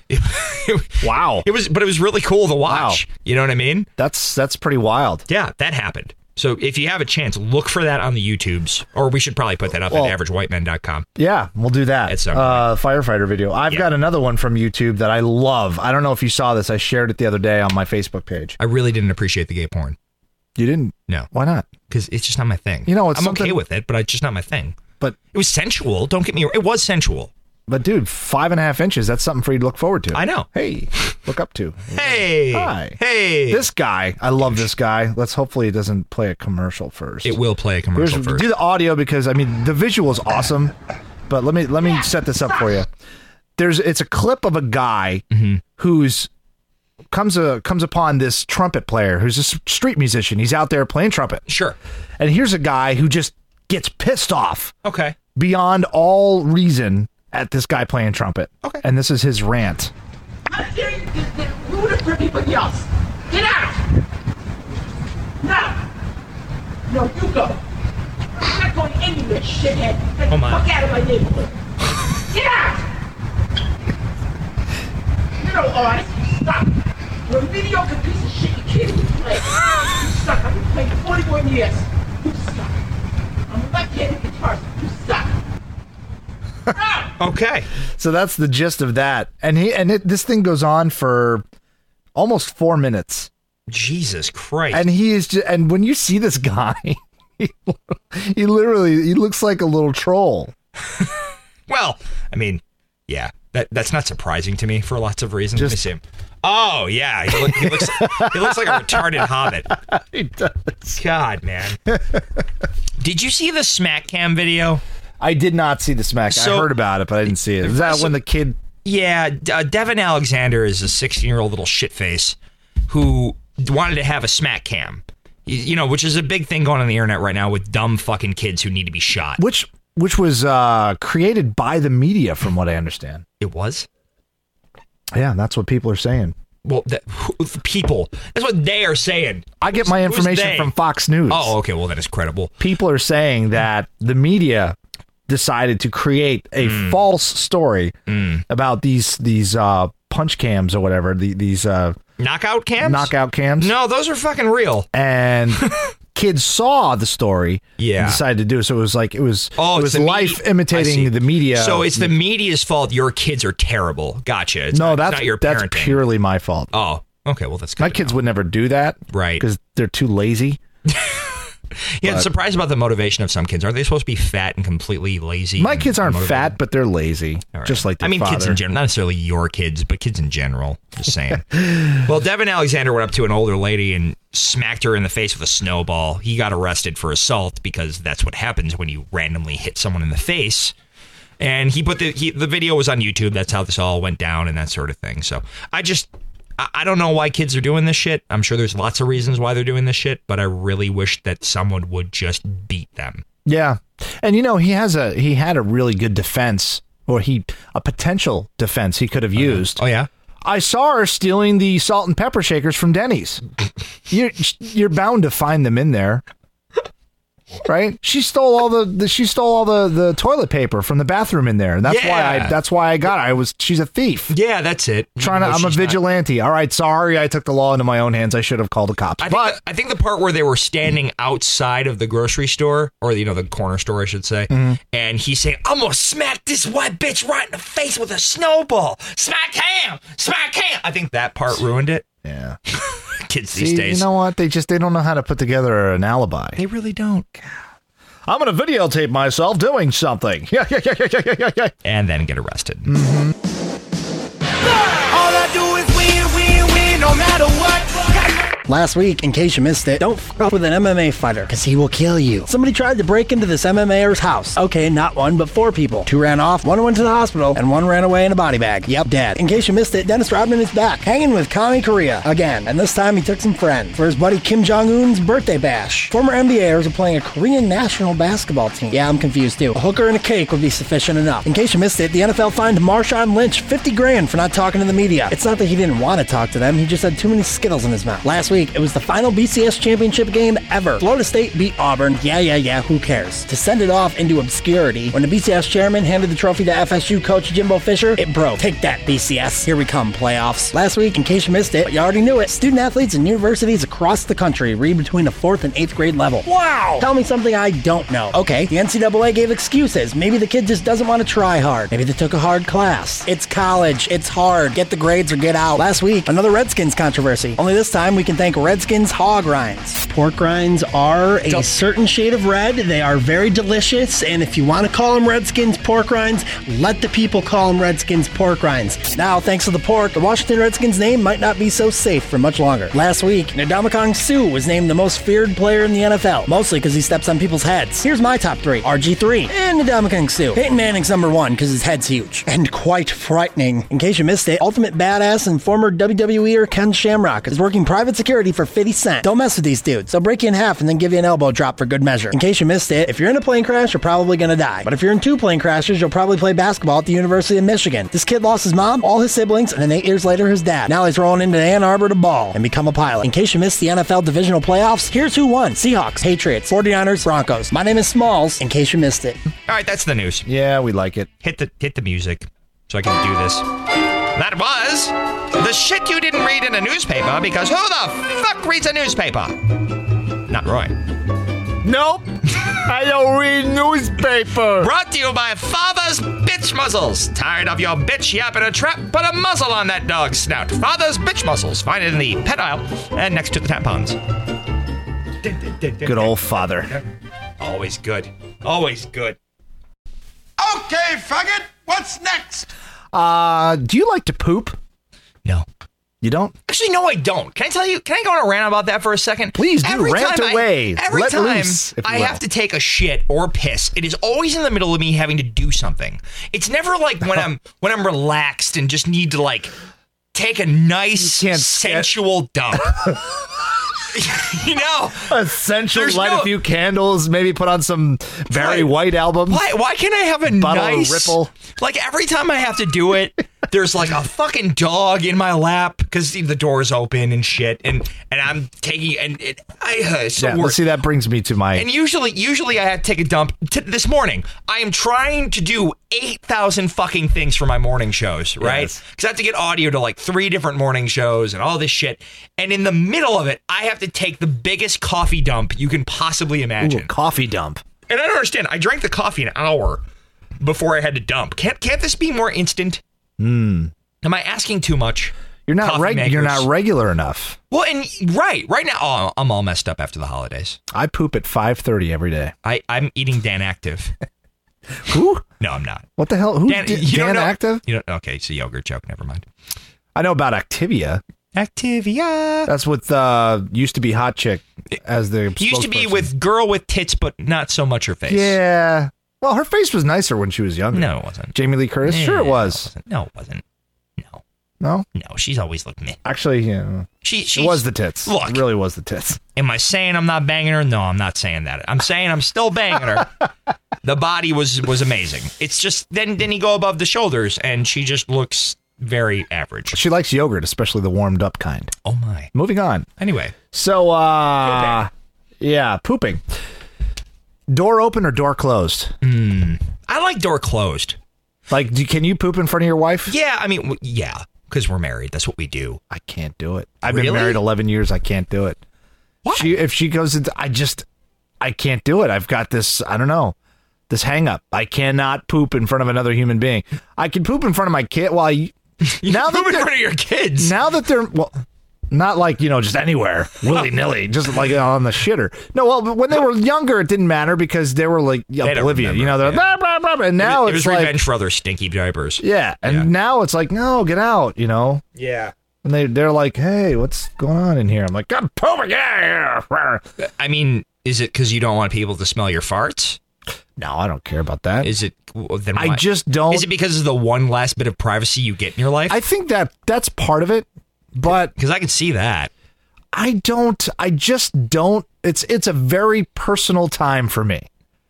wow. It was really cool to watch. Wow. You know what I mean? That's pretty wild. Yeah, that happened. So if you have a chance, look for that on the YouTubes, or we should probably put that up at averagewhitemen.com. Yeah, we'll do that. It's firefighter video. I've got another one from YouTube that I love. I don't know if you saw this. I shared it the other day on my Facebook page. I really didn't appreciate the gay porn. You didn't? No. Why not? Because it's just not my thing. I'm okay with it, but it's just not my thing. But it was sensual. Don't get me wrong. It was sensual. But dude, 5.5 inches, that's something for you to look forward to. I know. Hey, look up to. Hey. Hi. Hey. This guy, I love this guy. Hopefully it doesn't play a commercial first. It will play a commercial first. Do the audio because, the visual is awesome. But let me set this up for you. It's a clip of a guy who's comes upon this trumpet player who's a street musician. He's out there playing trumpet. Sure. And here's a guy who just gets pissed off. Okay. Beyond all reason at this guy playing trumpet. Okay. And this is his rant. I'm hearing this rude for everybody else. Get out! No! No, you go. I'm not going anywhere, shithead. Get the fuck out of my neighborhood. Get out! You're no artist. Stop. You're a mediocre piece of shit. You kidding me, play. You suck. I've been playing 41 years. You suck. I'm a left-handed guitarist. You suck. Okay. So that's the gist of that. And this thing goes on for almost 4 minutes. Jesus Christ. And he is just, and when you see this guy, he looks like a little troll. Well, I mean, yeah, that's not surprising to me for lots of reasons. Let me see him. Oh, yeah. He looks like a retarded hobbit. He does. God, man. Did you see the Smack Cam video? I did not see the Smack. I heard about it, but I didn't see it. Is that when the kid... Yeah, Devin Alexander is a 16-year-old little shitface who wanted to have a Smack Cam, which is a big thing going on the internet right now with dumb fucking kids who need to be shot. Which was created by the media, from what I understand. It was? Yeah, that's what people are saying. Well, people. That's what they are saying. I get my information from Fox News. Oh, okay. Well, that is credible. People are saying that the media decided to create a false story about these punch cams or whatever, these knockout cams? Knockout cams. No, those are fucking real. And kids saw the story and decided to do it. So it was life imitating the media. So it's the media's fault your kids are terrible. Gotcha. It's not your parenting. That's purely my fault. Oh, okay. Well, that's good. My kids would never do that. Right. Because they're too lazy. Yeah, I'm surprised about the motivation of some kids. Aren't they supposed to be fat and completely lazy? My kids aren't fat, but they're lazy. Right. Just like their father. Kids in general. Not necessarily your kids, but kids in general. Just saying. Well, Devin Alexander went up to an older lady and smacked her in the face with a snowball. He got arrested for assault because that's what happens when you randomly hit someone in the face. And he put the video was on YouTube. That's how this all went down and that sort of thing. So I don't know why kids are doing this shit. I'm sure there's lots of reasons why they're doing this shit, but I really wish that someone would just beat them. Yeah. And he had a really good defense, or a potential defense he could have used. Oh yeah. I saw her stealing the salt and pepper shakers from Denny's. You're bound to find them in there. Right? She stole all the toilet paper from the bathroom in there. And that's why I got her. She's a thief. Yeah, that's it. I'm a vigilante. All right, sorry, I took the law into my own hands. I should have called the cops. I think the part where they were standing outside of the grocery store, or the corner store, I should say, and he's saying, "I'm gonna smack this white bitch right in the face with a snowball. Smack him! Smack him!" I think that part ruined it. Yeah. Kids these days. You know what? They don't know how to put together an alibi. They really don't. I'm going to videotape myself doing something. And then get arrested. Mm-hmm. All I do is win, no matter what. Last week, in case you missed it, don't f*** with an MMA fighter, because he will kill you. Somebody tried to break into this MMAer's house. Okay, not one, but 4 people. 2 ran off, 1 went to the hospital, and 1 ran away in a body bag. Yep, dead. In case you missed it, Dennis Rodman is back, hanging with Kami Korea again, and this time he took some friends for his buddy Kim Jong-un's birthday bash. Former NBAers are playing a Korean national basketball team. Yeah, I'm confused too. A hooker and a cake would be sufficient enough. In case you missed it, the NFL fined Marshawn Lynch $50,000 for not talking to the media. It's not that he didn't want to talk to them, he just had too many Skittles in his mouth. Last week, it was the final BCS championship game ever. Florida State beat Auburn. Yeah, who cares? To send it off into obscurity, when the BCS chairman handed the trophy to FSU coach Jimbo Fisher, it broke. Take that, BCS. Here we come, playoffs. Last week, in case you missed it, but you already knew it, student athletes in universities across the country read between the 4th and 8th grade level. Wow! Tell me something I don't know. Okay, the NCAA gave excuses. Maybe the kid just doesn't want to try hard. Maybe they took a hard class. It's college. It's hard. Get the grades or get out. Last week, another Redskins controversy. Only this time, we can thank Redskins hog rinds. Pork rinds are a certain shade of red. They are very delicious, and if you want to call them Redskins pork rinds, let the people call them Redskins pork rinds. Now, thanks to the pork, the Washington Redskins name might not be so safe for much longer. Last week, Ndamukong Suh was named the most feared player in the NFL, mostly because he steps on people's heads. Here's my top 3. RG3 and Ndamukong Suh. Peyton Manning's number 1 because his head's huge and quite frightening. In case you missed it, Ultimate Badass and former WWEer Ken Shamrock is working private security for 50 Cent. Don't mess with these dudes. They'll break you in half and then give you an elbow drop for good measure. In case you missed it, if you're in a plane crash, you're probably gonna die. But if you're in 2 plane crashes, you'll probably play basketball at the University of Michigan. This kid lost his mom, all his siblings, and then 8 years later, his dad. Now he's rolling into Ann Arbor to ball and become a pilot. In case you missed the NFL divisional playoffs, here's who won. Seahawks, Patriots, 49ers, Broncos. My name is Smalls, in case you missed it. All right, that's the news. Yeah, we like it. Hit the music so I can do this. That was The shit you didn't read in a newspaper, because who the fuck reads a newspaper? Not Roy. Nope. I don't read newspaper. Brought to you by Father's Bitch Muzzles. Tired of your bitch yapping a trap? Put a muzzle on that dog's snout. Father's Bitch Muzzles. Find it in the pet aisle and next to the tampons. Good old father. Always good. Always good. Okay, faggot, what's next? Do you like to poop? No. You don't? Actually, no, I don't. Can I tell you? Can I go on a rant about that for a second? Please do. Rant away. Every Let time loose, if you I will. have to take a shit or piss, it is always in the middle of me having to do something. It's never like when I'm relaxed and just need to like take a nice sensual dump. You know, essential. There's Light no- a few candles. Maybe put on some Barry White albums. Why can't I have a Bottle of nice Ripple. Like every time I have to do it, there's like a fucking dog in my lap because the door's open and shit, and I'm taking it's so Yeah, worse. see, that brings me to my. And usually I had to take a dump. This morning, I am trying to do 8,000 fucking things for my morning shows, right? Yes. Because I have to get audio to like 3 different morning shows and all this shit. And in the middle of it, I have to take the biggest coffee dump you can possibly imagine. Ooh, coffee dump. And I don't understand. I drank the coffee an hour before I had to dump. Can't this be more instant? Am I asking too much? You're not Coffee You're makers? not regular enough. Well, and right now, I'm all messed up after the holidays. I poop at 5:30 every day. I'm eating Dan Active. Who? No, I'm not. What the hell? Who's Dan, you don't Dan know- Active? You don't. Okay, it's a yogurt joke. Never mind. I know about Activia. Activia. That's with used to be hot chick as the Used to be spokesperson. with girl with tits, but not so much her face. Yeah. Well, her face was nicer when she was younger. No, it wasn't. Jamie Lee Curtis? Sure it was. No, it wasn't. No. No? No, she's always looked meh. Actually, yeah. She's, It was the tits. Look. It really was the tits. Am I saying I'm not banging her? No, I'm not saying that. I'm saying I'm still banging her. The body was amazing. It's just then you go above the shoulders and she just looks very average. She likes yogurt, especially the warmed up kind. Oh my. Moving on. Anyway. So, yeah, pooping. Door open or door closed? I like door closed. Like, can you poop in front of your wife? Yeah, I mean, yeah, because we're married. That's what we do. I can't do it. I've Really? been married 11 years. I can't do it. Why? If she goes into, I can't do it. I've got this, I don't know, this hang up. I cannot poop in front of another human being. I can poop in front of my kid while You now poop that in they're- front of your kids. Now that they're, well, not like, just anywhere, willy-nilly, just like on the shitter. No, well, but when they were younger, it didn't matter because they were like don't oblivious. remember, They're yeah. blah, blah, blah, and now it was it's like, revenge for other stinky diapers. yeah, and now it's like, no, get out, Yeah. And they're like, hey, what's going on in here? I'm like, I'm pooping, yeah. I mean, is it because you don't want people to smell your farts? No, I don't care about that. Is it? Well, then I why? just don't. Is it because of the one last bit of privacy you get in your life? I think that's part of it, but Because I can see that. I just don't. It's a very personal time for me.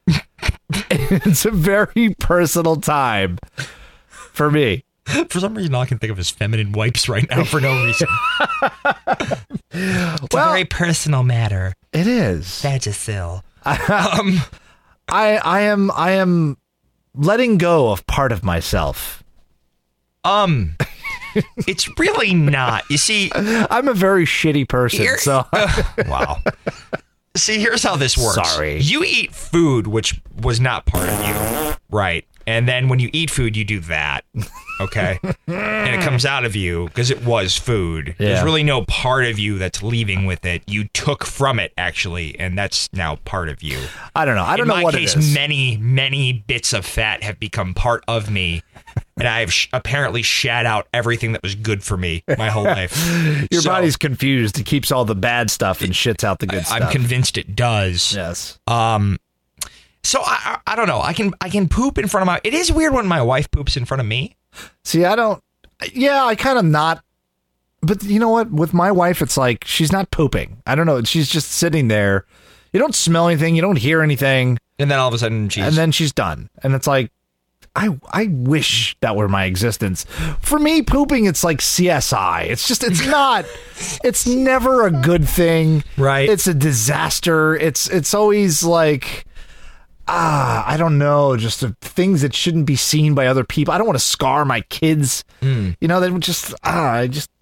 It's a very personal time for me. For some reason, all I can think of is feminine wipes right now for no reason. It's a very personal matter. It is. Vagisil. I am letting go of part of myself. It's really not. You see, I'm a very shitty person, Here- so wow. See, here's how this works. Sorry. You eat food, which was not part of you, right? And then when you eat food, you do that, okay? And it comes out of you because it was food. Yeah. There's really no part of you that's leaving with it. You took from it, actually, and that's now part of you. I don't know. I don't know what In my it case, is. many bits of fat have become part of me. And I've apparently shat out everything that was good for me my whole life. Your So, body's confused. It keeps all the bad stuff and shits out the good stuff. I'm convinced it does. Yes. So I don't know. I can poop in front of my. It is weird when my wife poops in front of me. See, I don't. Yeah, I kind of not. But you know what? With my wife, it's like she's not pooping. I don't know. She's just sitting there. You don't smell anything. You don't hear anything. And then all of a sudden she's done. And it's like, I wish that were my existence. For me, pooping, it's like CSI. It's not. It's never a good thing. Right. It's a disaster. It's always like. I don't know, just things that shouldn't be seen by other people. I don't want to scar my kids. They would just,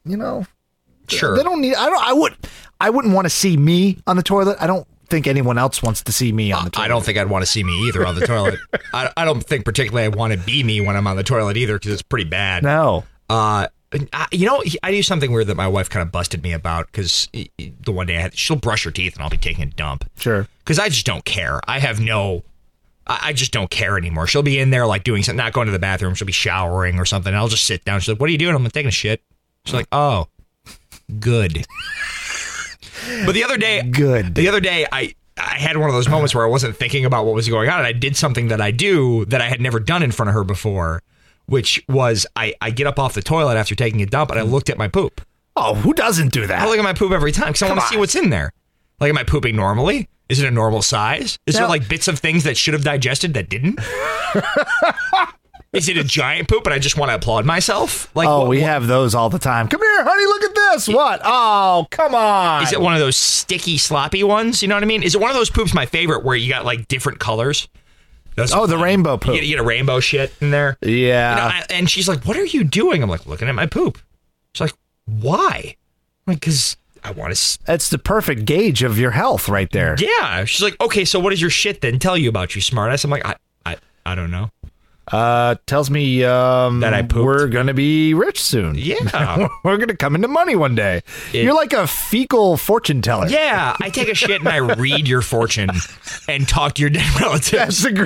you know, Sure. they don't need. I wouldn't want to see me on the toilet. I don't think anyone else wants to see me on the toilet. I don't think I'd want to see me either on the toilet. I don't think particularly I want to be me when I'm on the toilet either, because it's pretty bad. No. You know, I do something weird that my wife kind of busted me about, because the one day she'll brush her teeth and I'll be taking a dump. Sure. Because I just don't care. I just don't care anymore. She'll be in there like doing something, not going to the bathroom. She'll be showering or something. I'll just sit down. She's like, "What are you doing?" I'm like, "Taking a shit." She's like, "Oh, good." But the other day, I had one of those moments where I wasn't thinking about what was going on, and I did something that I do that I had never done in front of her before, which was I get up off the toilet after taking a dump and I looked at my poop. Oh, who doesn't do that? I look at my poop every time because I want to see what's in there. Like, am I pooping normally? Is it a normal size? Is there like bits of things that should have digested that didn't? Is it a giant poop and I just want to applaud myself? Like, we have those all the time. Come here, honey, look at this. What? Oh, come on. Is it one of those sticky, sloppy ones? You know what I mean? Is it one of those poops, my favorite, where you got like different colors? The rainbow poop. You get a rainbow shit in there. Yeah. You know, and she's like, "What are you doing?" I'm like, "Looking at my poop." She's like, "Why?" I'm like, "Because I want to." That's the perfect gauge of your health right there. Yeah. She's like, "Okay, so what does your shit then tell you about you, smartass?" I'm like, I don't know. Tells me that I pooped. We're gonna be rich soon. Yeah. We're gonna come into money one day. You're like a fecal fortune teller. Yeah, I take a shit and I read your fortune and talk to your dead relatives. That's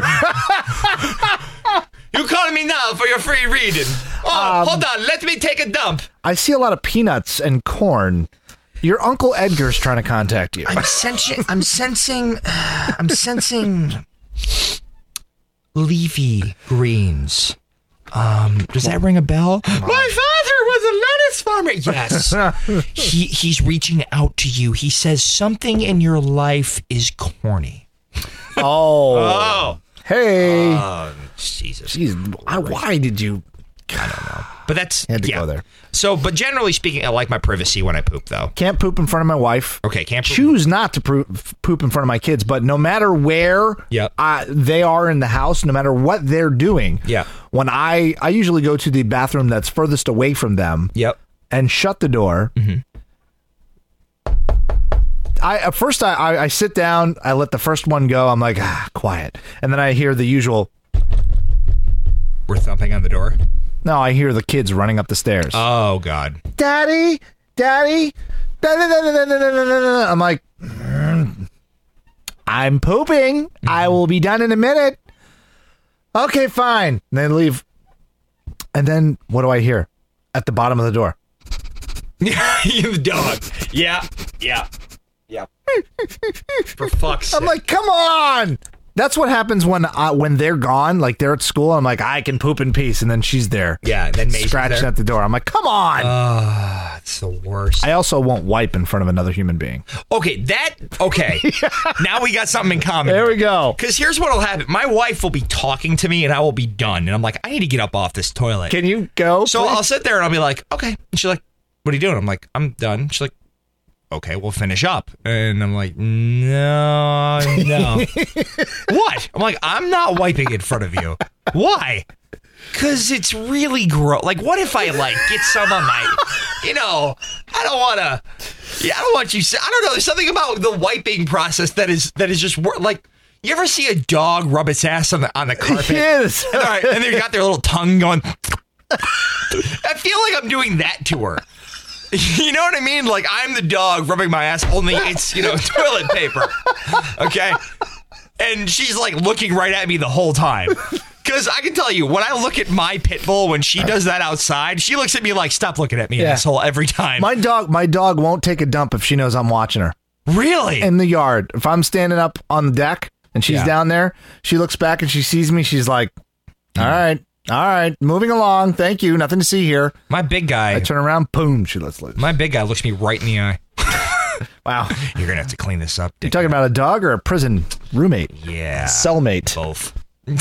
You calling me now for your free reading? Oh, hold on, let me take a dump. I see a lot of peanuts and corn. Your Uncle Edgar's trying to contact you. I'm sensing leafy greens. Does that ring a bell? My father was a lettuce farmer. Yes. He's reaching out to you. He says something in your life is corny. Oh. Hey. Jesus. Jeez, why did you? I don't know. But that's had to go there. So, but generally speaking, I like my privacy when I poop, though. Can't poop in front of my wife. Okay, can't poop. Choose not to poop in front of my kids, but no matter where they are in the house, no matter what they're doing, when I usually go to the bathroom that's furthest away from them and shut the door. Mm-hmm. I sit down, I let the first one go, I'm like, quiet. And then I hear the usual... We're thumping on the door? No, I hear the kids running up the stairs. Oh, God. Daddy. I'm like, I'm pooping. Mm-hmm. I will be done in a minute. Okay, fine. And they leave. And then what do I hear? At the bottom of the door. The dog. Yeah. For fuck's sake. I'm like, come on. That's what happens when they're gone, like they're at school. I'm like, I can poop in peace, and then she's there. Yeah, and then Maisie's scratching there. at the door. I'm like, come on. It's the worst. I also won't wipe in front of another human being. Okay. Now we got something in common. There we go. Because here's what'll happen. My wife will be talking to me, and I will be done. And I'm like, I need to get up off this toilet. Can you go? So please? I'll sit there and I'll be like, okay. And she's like, what are you doing? I'm like, I'm done. She's like, okay, we'll finish up. And I'm like, no. What? I'm like, I'm not wiping in front of you. Why? Because it's really gross. Like, what if I, get some on my, I don't want to, I don't want you, I don't know, there's something about the wiping process that is just, like, you ever see a dog rub its ass on the carpet? Yes. All right, and they got their little tongue going. I feel like I'm doing that to her. You know what I mean? Like, I'm the dog rubbing my ass, only it's, toilet paper. Okay? And she's, looking right at me the whole time. Because I can tell you, when I look at my pit bull, when she does that outside, she looks at me like, stop looking at me, asshole, every time. My dog won't take a dump if she knows I'm watching her. Really? In the yard. If I'm standing up on the deck and she's down there, she looks back and she sees me, she's like, all right, moving along. Thank you. Nothing to see here. My big guy. I turn around, boom, she lets loose. My big guy looks me right in the eye. Wow. You're going to have to clean this up. You talking about a dog or a prison roommate? Yeah. Cellmate. Both.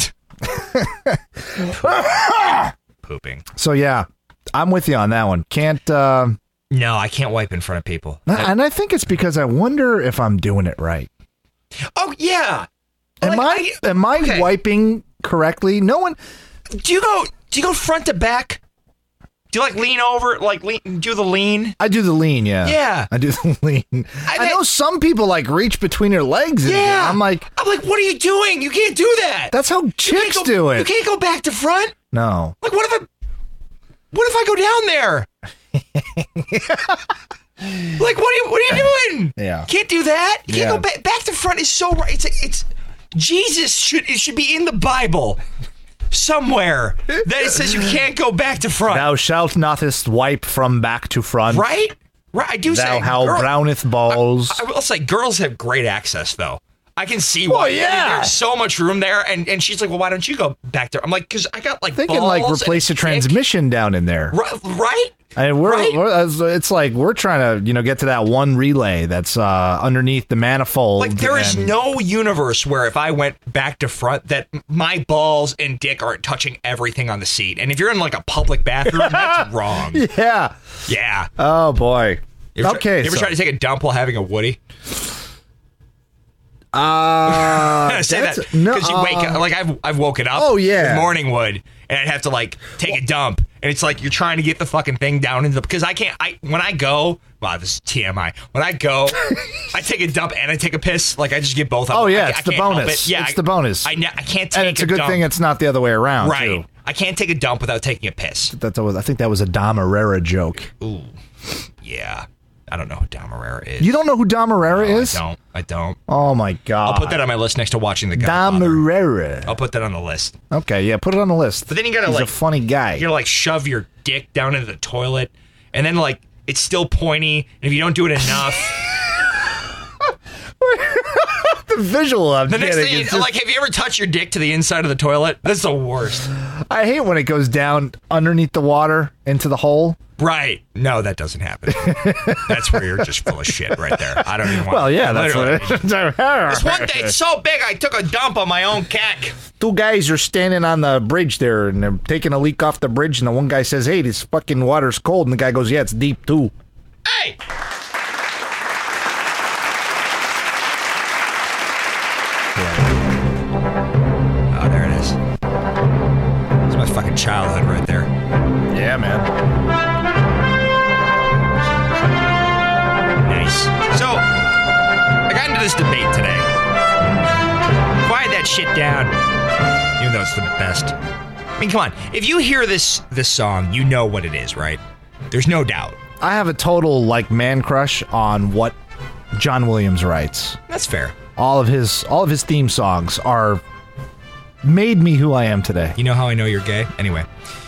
Pooping. So, yeah, I'm with you on that one. Can't... No, I can't wipe in front of people. And I think it's because I wonder if I'm doing it right. Oh, yeah. Am I wiping correctly? No one... Do you go front to back? Do you like lean over, do the lean? I do the lean, yeah. Yeah. I do the lean. I know some people like reach between their legs. Yeah. I'm like, what are you doing? You can't do that. That's how chicks do it. You can't go back to front. No. Like, what if I go down there? Like, what are you doing? Yeah. Can't do that. You can't go back to front is so right. It's Jesus should be in the Bible. Somewhere that it says you can't go back to front. Thou shalt notest wipe from back to front. Right? I do say. Thou how browneth balls. I will say, girls have great access, though. I can see why. There's so much room there, and she's like, "Well, why don't you go back there?" I'm like, "Because I got they can replace the transmission down in there, right?" And it's like we're trying to get to that one relay that's underneath the manifold. Like there is no universe where if I went back to front that my balls and dick aren't touching everything on the seat. And if you're in like a public bathroom, that's wrong. Yeah. Oh boy. You ever try to take a dump while having a Woody? I say that because you wake up. Like I've woken up. With morning wood, and I'd have to like take a dump, and it's like you're trying to get the fucking thing down into the because I can't. When I go, wow, this is TMI. When I go, I take a dump and I take a piss. Like I just get both. It's the bonus. Yeah, it's the bonus. I can't take. And it's a good thing it's not the other way around. Right. Too. I can't take a dump without taking a piss. I think that was a Dom Herrera joke. Ooh, yeah. I don't know who Dom Herrera is. You don't know who Dom Herrera is? I don't. Oh, my God. I'll put that on my list next to watching The Godfather. Dom Herrera. I'll put that on the list. Okay, yeah, put it on the list. But then you gotta He's a funny guy. You gotta like shove your dick down into the toilet, and then like it's still pointy, and if you don't do it enough... The visual I'm the next getting thing, like, have you ever touched your dick to the inside of the toilet? That's the worst. I hate when it goes down underneath the water into the hole. Right. No, that doesn't happen. That's where you're just full of shit right there. I don't even want Well, yeah, that's what it is. This one day, it's so big, I took a dump on my own cack. Two guys are standing on the bridge there, and they're taking a leak off the bridge, and the one guy says, "Hey, this fucking water's cold," and the guy goes, "Yeah, it's deep, too." Hey! Oh, there it is. It's my fucking childhood right there. Yeah, man. Nice. So, I got into this debate today. Quiet that shit down. Even though it's the best. I mean, come on. If you hear this song, you know what it is, right? There's no doubt. I have a total, man crush on what John Williams writes. That's fair. All of his theme songs are made me who I am today. You know how I know you're gay? Anyway.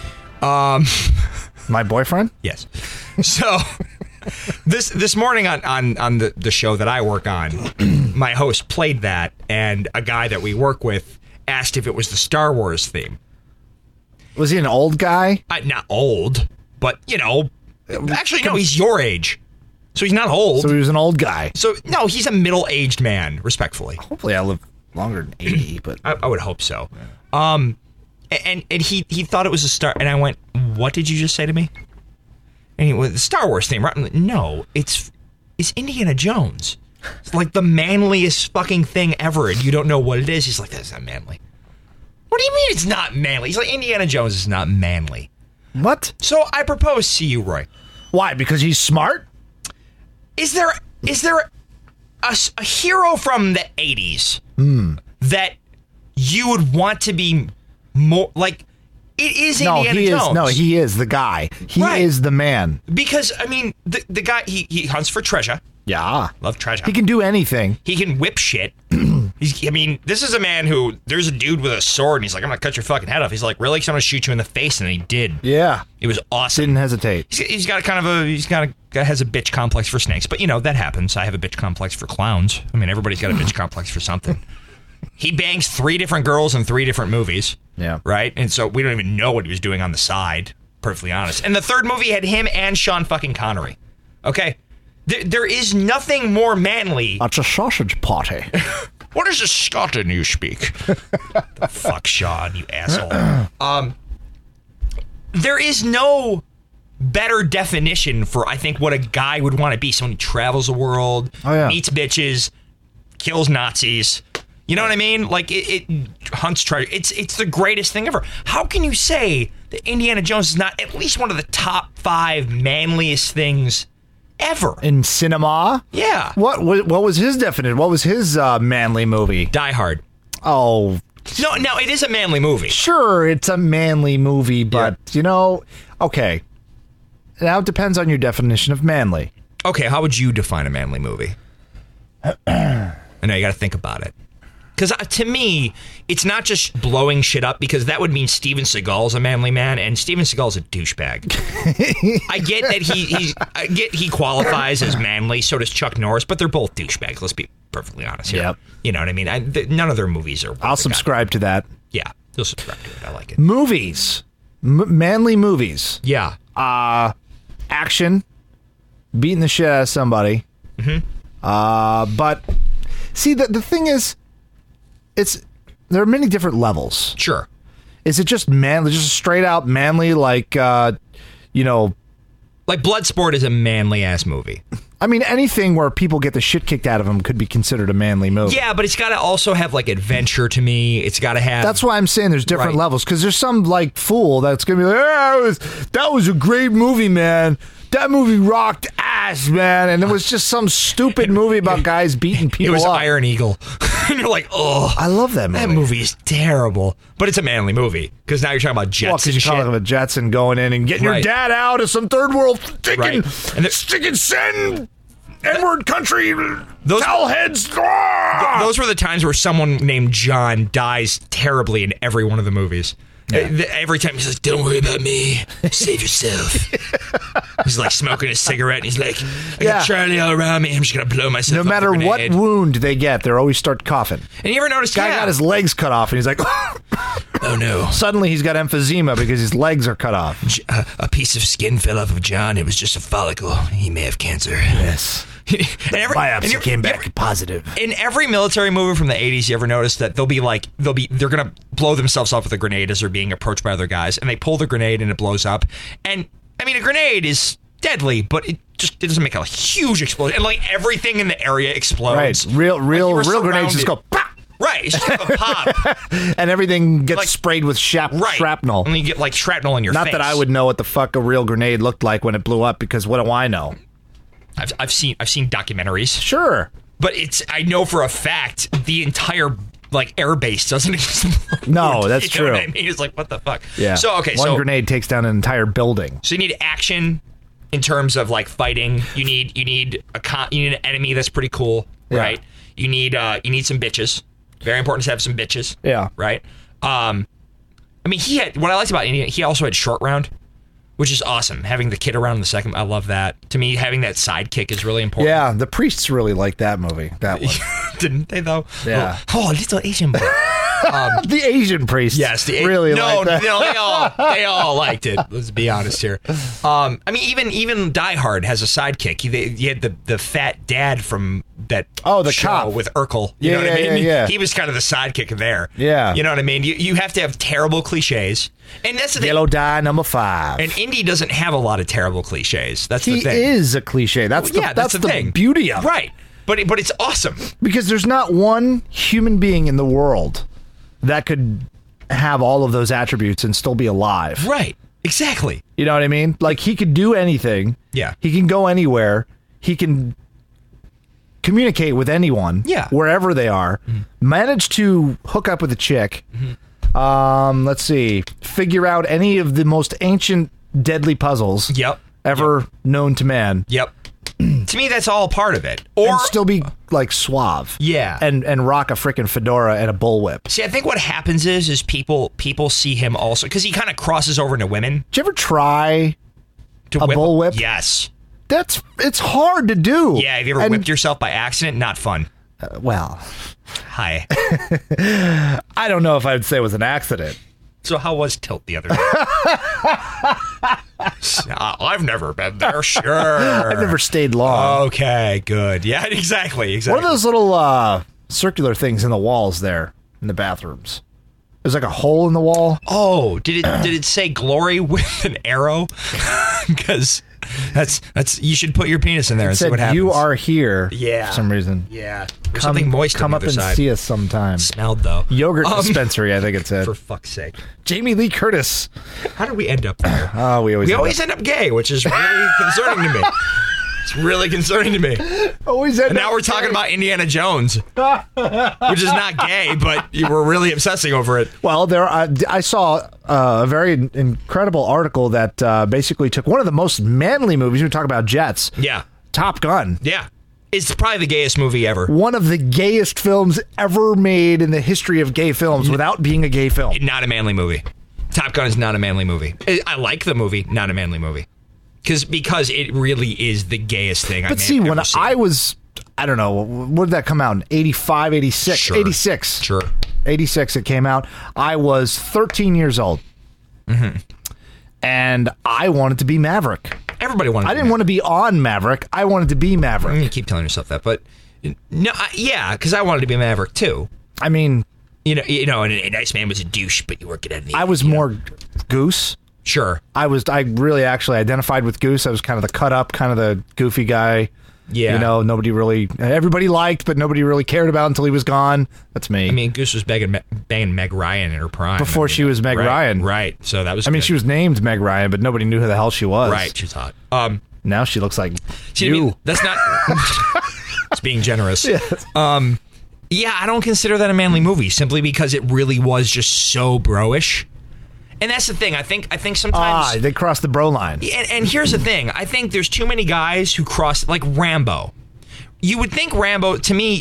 My boyfriend? Yes. So this morning on the show that I work on, my host played that, and a guy that we work with asked if it was the Star Wars theme. Was he an old guy? Not old, but actually no, he's your age. So he's not old. So he was an old guy. So, no, he's a middle-aged man, respectfully. Hopefully I live longer than 80, but... I would hope so. Yeah. And he thought it was a Star... And I went, what did you just say to me? And he went, the Star Wars theme, right? I'm like, no, it's Indiana Jones. It's like the manliest fucking thing ever, and you don't know what it is. He's like, that's not manly. What do you mean it's not manly? He's like, Indiana Jones is not manly. What? So I propose to you, Roy. Why? Because he's smart? Is there a hero from the 80s that you would want to be more like? It is Indiana Jones. No, he is the guy. He is the man. Because I mean, the guy he hunts for treasure. Yeah, love treasure. He can do anything. He can whip shit. This is a man who there's a dude with a sword, and he's like, "I'm gonna cut your fucking head off." He's like, "Really? 'Cause I'm gonna shoot you in the face," and he did. Yeah, it was awesome. Didn't hesitate. He's got has a bitch complex for snakes, but that happens. I have a bitch complex for clowns. I mean, everybody's got a bitch complex for something. He bangs 3 different girls in 3 different movies. Yeah, right. And so we don't even know what he was doing on the side. Perfectly honest. And the 3rd movie had him and Sean fucking Connery. Okay, there is nothing more manly. That's a sausage party. What is a Scotland you speak? The fuck, Sean, you asshole. There is no better definition for, I think, what a guy would want to be. Someone who travels the world, meets bitches, kills Nazis, You know what I mean? Like it hunts treasure. It's the greatest thing ever. How can you say that Indiana Jones is not at least one of the top 5 manliest things ever in cinema? Yeah. What was his definition? What was his manly movie? Die Hard. Oh. No, it is a manly movie. Sure, it's a manly movie, but okay. Now it depends on your definition of manly. Okay, how would you define a manly movie? I know you got to think about it. Because to me, it's not just blowing shit up, because that would mean Steven Seagal's a manly man, and Steven Seagal's a douchebag. I get that he qualifies as manly, so does Chuck Norris, but they're both douchebags. Let's be perfectly honest here. Yep. You know what I mean? None of their movies are. I'll subscribe to that. Yeah, you'll subscribe to it. I like it. Movies, manly movies. Yeah. Action, beating the shit out of somebody. Mm-hmm. But see, the thing is, there are many different levels. Sure. Is it just manly, just straight out manly, like like Bloodsport is a manly ass movie. I mean, anything where people get the shit kicked out of them could be considered a manly movie. Yeah, but it's got to also have like adventure to me. It's got to have. That's why I'm saying there's different levels, because there's some like fool that's gonna be like, that was a great movie, man. That movie rocked ass, man. And it was just some stupid movie about guys beating people up. It was Iron Eagle. And you're like, oh. I love that movie. That movie is terrible. But it's a manly movie. Because now you're talking about jets and you're shit. talking about Jetson going in and getting your dad out of some third world sticking send N-word country. Towelheads. Those were the times where someone named John dies terribly in every one of the movies. Yeah. Every time he's like, don't worry about me. Save yourself. He's like smoking a cigarette and he's like, I got Charlie all around me. I'm just going to blow myself up. No matter what wound they get, they always start coughing. And you ever notice guy got his legs cut off and he's like, oh no. Suddenly he's got emphysema because his legs are cut off. A piece of skin fell off of John. It was just a follicle. He may have cancer. Yes. Biopsy came back positive. In every military movie from the 80s, you ever notice that they're gonna blow themselves up with a grenade as they're being approached by other guys, and they pull the grenade and it blows up. And I mean, a grenade is deadly, but it doesn't make a huge explosion, and like everything in the area explodes. Right, real grenades just go pop. Right, it's just like a pop, and everything gets sprayed with shrapnel. And you get like shrapnel in your face. Not that I would know what the fuck a real grenade looked like when it blew up, because what do I know? I've seen documentaries. Sure. But I know for a fact the entire like air base doesn't explode. No, that's true. What I mean? It's like, what the fuck? Yeah. So one grenade takes down an entire building. So you need action in terms of like fighting. You need an enemy that's pretty cool, right? You need some bitches. Very important to have some bitches. Yeah. Right. I mean, what I liked about Indiana, he also had short round, which is awesome. Having the kid around in the second, I love that. To me, having that sidekick is really important. Yeah, the priests really liked that movie. That one. Didn't they, though? Yeah. Oh, little Asian boy. The Asian priest. Yes, really liked that. No, they all liked it. Let's be honest here. I mean, even Die Hard has a sidekick. He had the fat dad from that the show cop with Urkel. You know what I mean? Yeah. He was kind of the sidekick there. Yeah. You know what I mean? You have to have terrible cliches. And that's the thing. Yellow dye number 5. And Indy doesn't have a lot of terrible cliches. That's the thing. He is a cliche. That's the thing. Beauty of it. Right. But it's awesome. Because there's not one human being in the world that could have all of those attributes and still be alive. Right. Exactly. You know what I mean? Like, he could do anything. Yeah. He can go anywhere. He can communicate with anyone. Yeah. Wherever they are. Mm-hmm. Manage to hook up with a chick. Mm-hmm. Let's see. Figure out any of the most ancient deadly puzzles. Yep. Ever known to man. Yep. To me, that's all part of it. Or and still be like suave. Yeah. And rock a freaking fedora and a bullwhip. See, I think what happens is people see him also because he kind of crosses over into women. Did you ever try to a bullwhip? Yes. It's hard to do. Yeah. Have you ever whipped yourself by accident? Not fun. Well. Hi. I don't know if I would say it was an accident. So how was Tilt the other day? I've never been there, sure. I've never stayed long. Okay, good. Yeah, exactly. What are those little circular things in the walls there in the bathrooms? There's like a hole in the wall. Oh, did it say glory with an arrow? because that's you should put your penis in there and see what happens. You are here. Yeah. For some reason. Yeah. There's something moist Come on up the and other side. see us sometime. Smelled though. Yogurt dispensary, I think it said. For fuck's sake. Jamie Lee Curtis. How did we end up there? Oh, we always end up gay, which is really concerning to me. It's really concerning to me. And now we're talking about Indiana Jones, which is not gay, but you were really obsessing over it. Well, I saw a very incredible article that basically took one of the most manly movies. We talk about jets. Yeah. Top Gun. Yeah. It's probably the gayest movie ever. One of the gayest films ever made in the history of gay films without being a gay film. Not a manly movie. Top Gun is not a manly movie. I like the movie, not a manly movie. Because it really is the gayest thing I've ever seen. But see, when I was, I don't know, what did that come out in? 85, 86? Sure. 86. Sure. 86 it came out. I was 13 years old. Mm-hmm. And I wanted to be Maverick. Everybody wanted to I didn't want to be on Maverick. I wanted to be Maverick. You keep telling yourself that, but no, yeah, because I wanted to be Maverick too. I mean, you know, and a nice man was a douche, but you work it out. I was more Goose. Sure. I really actually identified with Goose. I was kind of the cut up, kind of the goofy guy. Yeah. You know, everybody liked, but nobody really cared about until he was gone. That's me. I mean, Goose was banging Meg Ryan in her prime. Before she was Meg Ryan. Right. So that was I mean, she was named Meg Ryan, but nobody knew who the hell she was. Right. She's hot. Now she looks like you. I mean, that's not... It's being generous. Yeah. Yeah, I don't consider that a manly movie simply because it really was just so bro-ish. And that's the thing. I think sometimes they cross the bro line. And here's the thing. I think there's too many guys who cross, like Rambo. You would think Rambo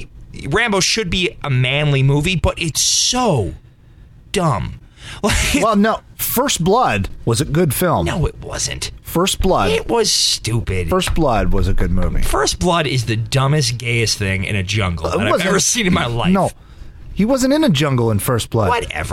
should be a manly movie, but it's so dumb. Well, no. First Blood was a good film. No, it wasn't. First Blood. It was stupid. First Blood was a good movie. First Blood is the dumbest, gayest thing in a jungle that I've ever seen in my life. No. He wasn't in a jungle in First Blood. Whatever.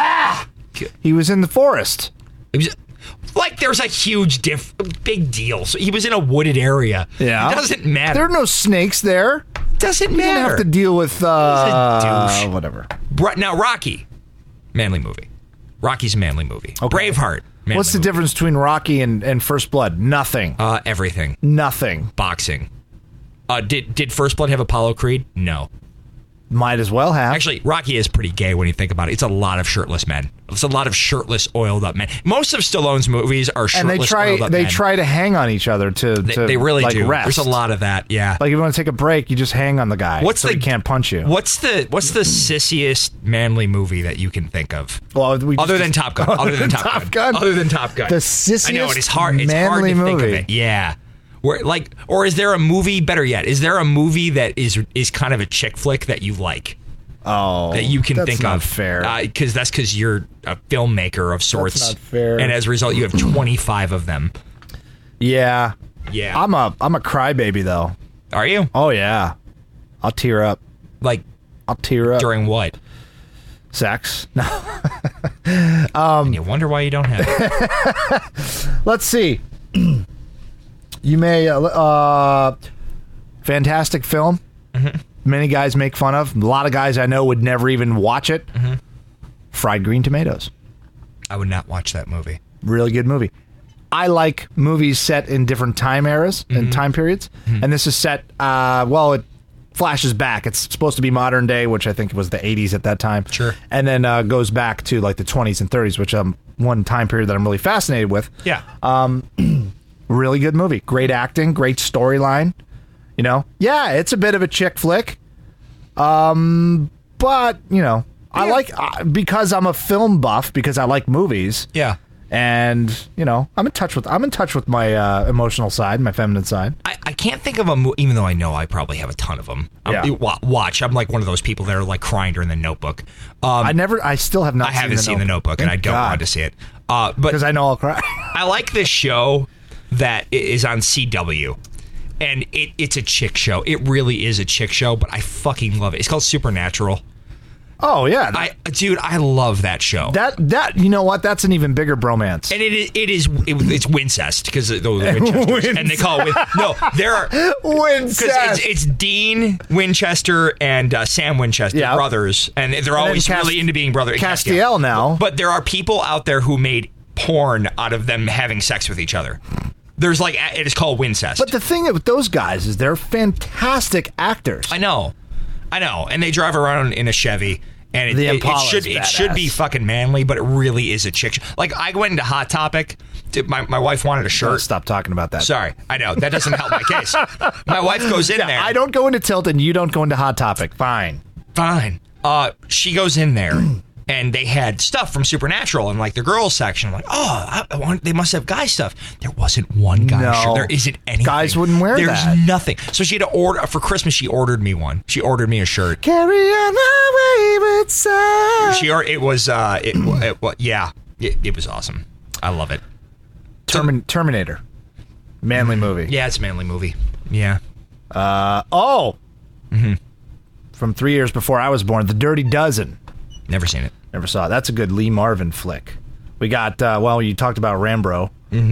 He was in the forest. It was like there's a huge big deal. So he was in a wooded area. Yeah. It doesn't matter. There are no snakes there. Doesn't matter. You didn't have to deal with He's a douche. Whatever. Now Rocky, manly movie. Rocky's a manly movie. Okay. Braveheart. Manly What's the movie. difference between Rocky and First Blood? Nothing. Everything. Nothing. Boxing. Did First Blood have Apollo Creed? No. Might as well have. Actually, Rocky is pretty gay when you think about it. It's a lot of shirtless men. It's a lot of shirtless, oiled up men. Most of Stallone's movies are shirtless, oiled up men. They try to hang on each other to they really like do. Rest. There's a lot of that. Yeah. Like if you want to take a break, you just hang on the guy. He can't punch you. What's the sissiest manly movie that you can think of? Well, other than Top Gun. Other than Top Gun. Other than Top Gun. The sissiest I know, and it's hard to manly think movie. of it. Yeah. Or is there a movie? Better yet, is there a movie that is kind of a chick flick that you like? Oh, that you can that's think not of. Fair. Because you're a filmmaker of sorts. That's not fair. And as a result, you have 25 of them. Yeah. Yeah. I'm a crybaby though. Are you? Oh yeah. I'll tear up. I'll tear up during what? Sex. No. And you wonder why you don't have it. Let's see. You may fantastic film. Mm-hmm. Many guys make fun of. A lot of guys I know would never even watch it. Mm-hmm. Fried Green Tomatoes. I would not watch that movie. Really good movie. I like movies set in different time eras and time periods. Mm-hmm. And this is set, it flashes back. It's supposed to be modern day, which I think was the 80s at that time. Sure. And then goes back to like the 20s and 30s, which one time period that I'm really fascinated with. Yeah. Really good movie. Great acting, great storyline. You know, yeah, it's a bit of a chick flick, but you know, I like because I'm a film buff because I like movies. Yeah, and you know, I'm in touch with my emotional side, my feminine side. I can't think of a movie, even though I know I probably have a ton of them. Watch. I'm like one of those people that are like crying during The Notebook. I still have not. I haven't seen The Notebook, and I don't want to see it. But because I know I'll cry. I like this show that is on CW. And it's a chick show. It really is a chick show, but I fucking love it. It's called Supernatural. Oh yeah, I love that show. That you know what? That's an even bigger bromance. And it's Wincest because the Winchesters. And they call it there are Wincest. It's Dean Winchester and Sam Winchester, brothers, and they're always really into being brothers. Castiel now, but there are people out there who made porn out of them having sex with each other. There's like it is called Wincest. But the thing with those guys is they're fantastic actors. I know, and they drive around in a Chevy. And it should be fucking manly, but it really is a chick. Like, I went into Hot Topic. My wife wanted a shirt. Oh, stop talking about that. Sorry. I know. That doesn't help my case. My wife goes in there. I don't go into Tilton. You don't go into Hot Topic. Fine. She goes in there, and they had stuff from Supernatural and, like, the girls section. I'm like, they must have guy stuff. There wasn't one guy shirt. There isn't anything. Guys wouldn't wear that. There's nothing. So she had to order, for Christmas, she ordered me one. She ordered me a shirt. Carry on the wayward son. It was awesome. I love it. Terminator. Manly movie. Yeah, it's a manly movie. Yeah. From 3 years before I was born, The Dirty Dozen. Never seen it. Never saw it. That's a good Lee Marvin flick. We got, you talked about Rambo.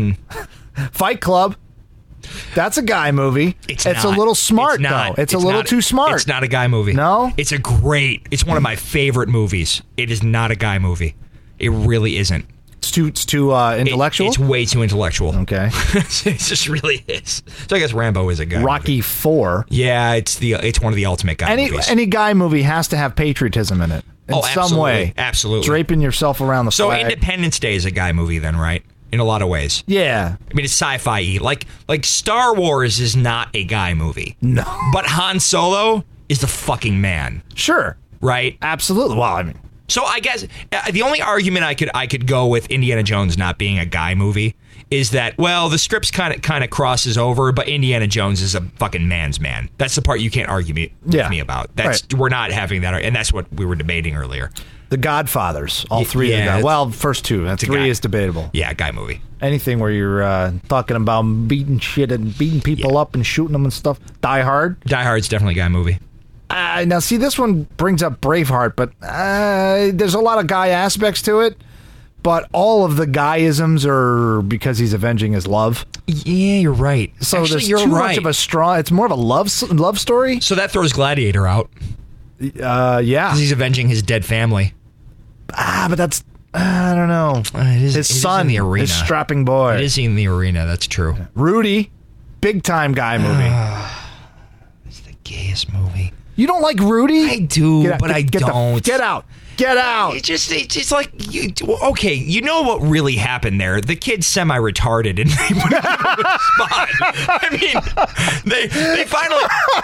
Fight Club. That's a guy movie. It's a little smart, though. It's a little too smart. It's not a guy movie. No? It's it's one of my favorite movies. It is not a guy movie. It really isn't. It's too intellectual? It's way too intellectual. Okay. It just really is. So I guess Rambo is a guy Rocky movie. 4. Yeah, it's one of the ultimate guy movies. Any guy movie has to have patriotism in it. In some way. Absolutely. Draping yourself around the flag. So Independence Day is a guy movie then, right? In a lot of ways. Yeah. I mean, it's sci-fi-y. Like Star Wars is not a guy movie. No. But Han Solo is the fucking man. Sure. Right? Absolutely. Well, I mean. So I guess the only argument I could go with Indiana Jones not being a guy movie is that, well, the script's kind of crosses over, but Indiana Jones is a fucking man's man. That's the part you can't argue with me about. We're not having that, and that's what we were debating earlier. The Godfathers, all three of them. Well, first two. And three is debatable. Yeah, guy movie. Anything where you're talking about beating shit and beating people up and shooting them and stuff. Die Hard. Die Hard's definitely a guy movie. Now, see, this one brings up Braveheart, but there's a lot of guy aspects to it. But all of the guyisms are because he's avenging his love. Yeah, you're right. So actually, there's too much of a straw. It's more of a love story. So that throws Gladiator out. Yeah. Because he's avenging his dead family. But that's, I don't know. His son, in the arena. His strapping boy. It is in the arena, that's true. Rudy, big time guy movie. It's the gayest movie. You don't like Rudy? I do, but I don't. Get out. Get out. It's like, okay, you know what really happened there? The kid's semi-retarded and they put him in a spot. I mean, they finally,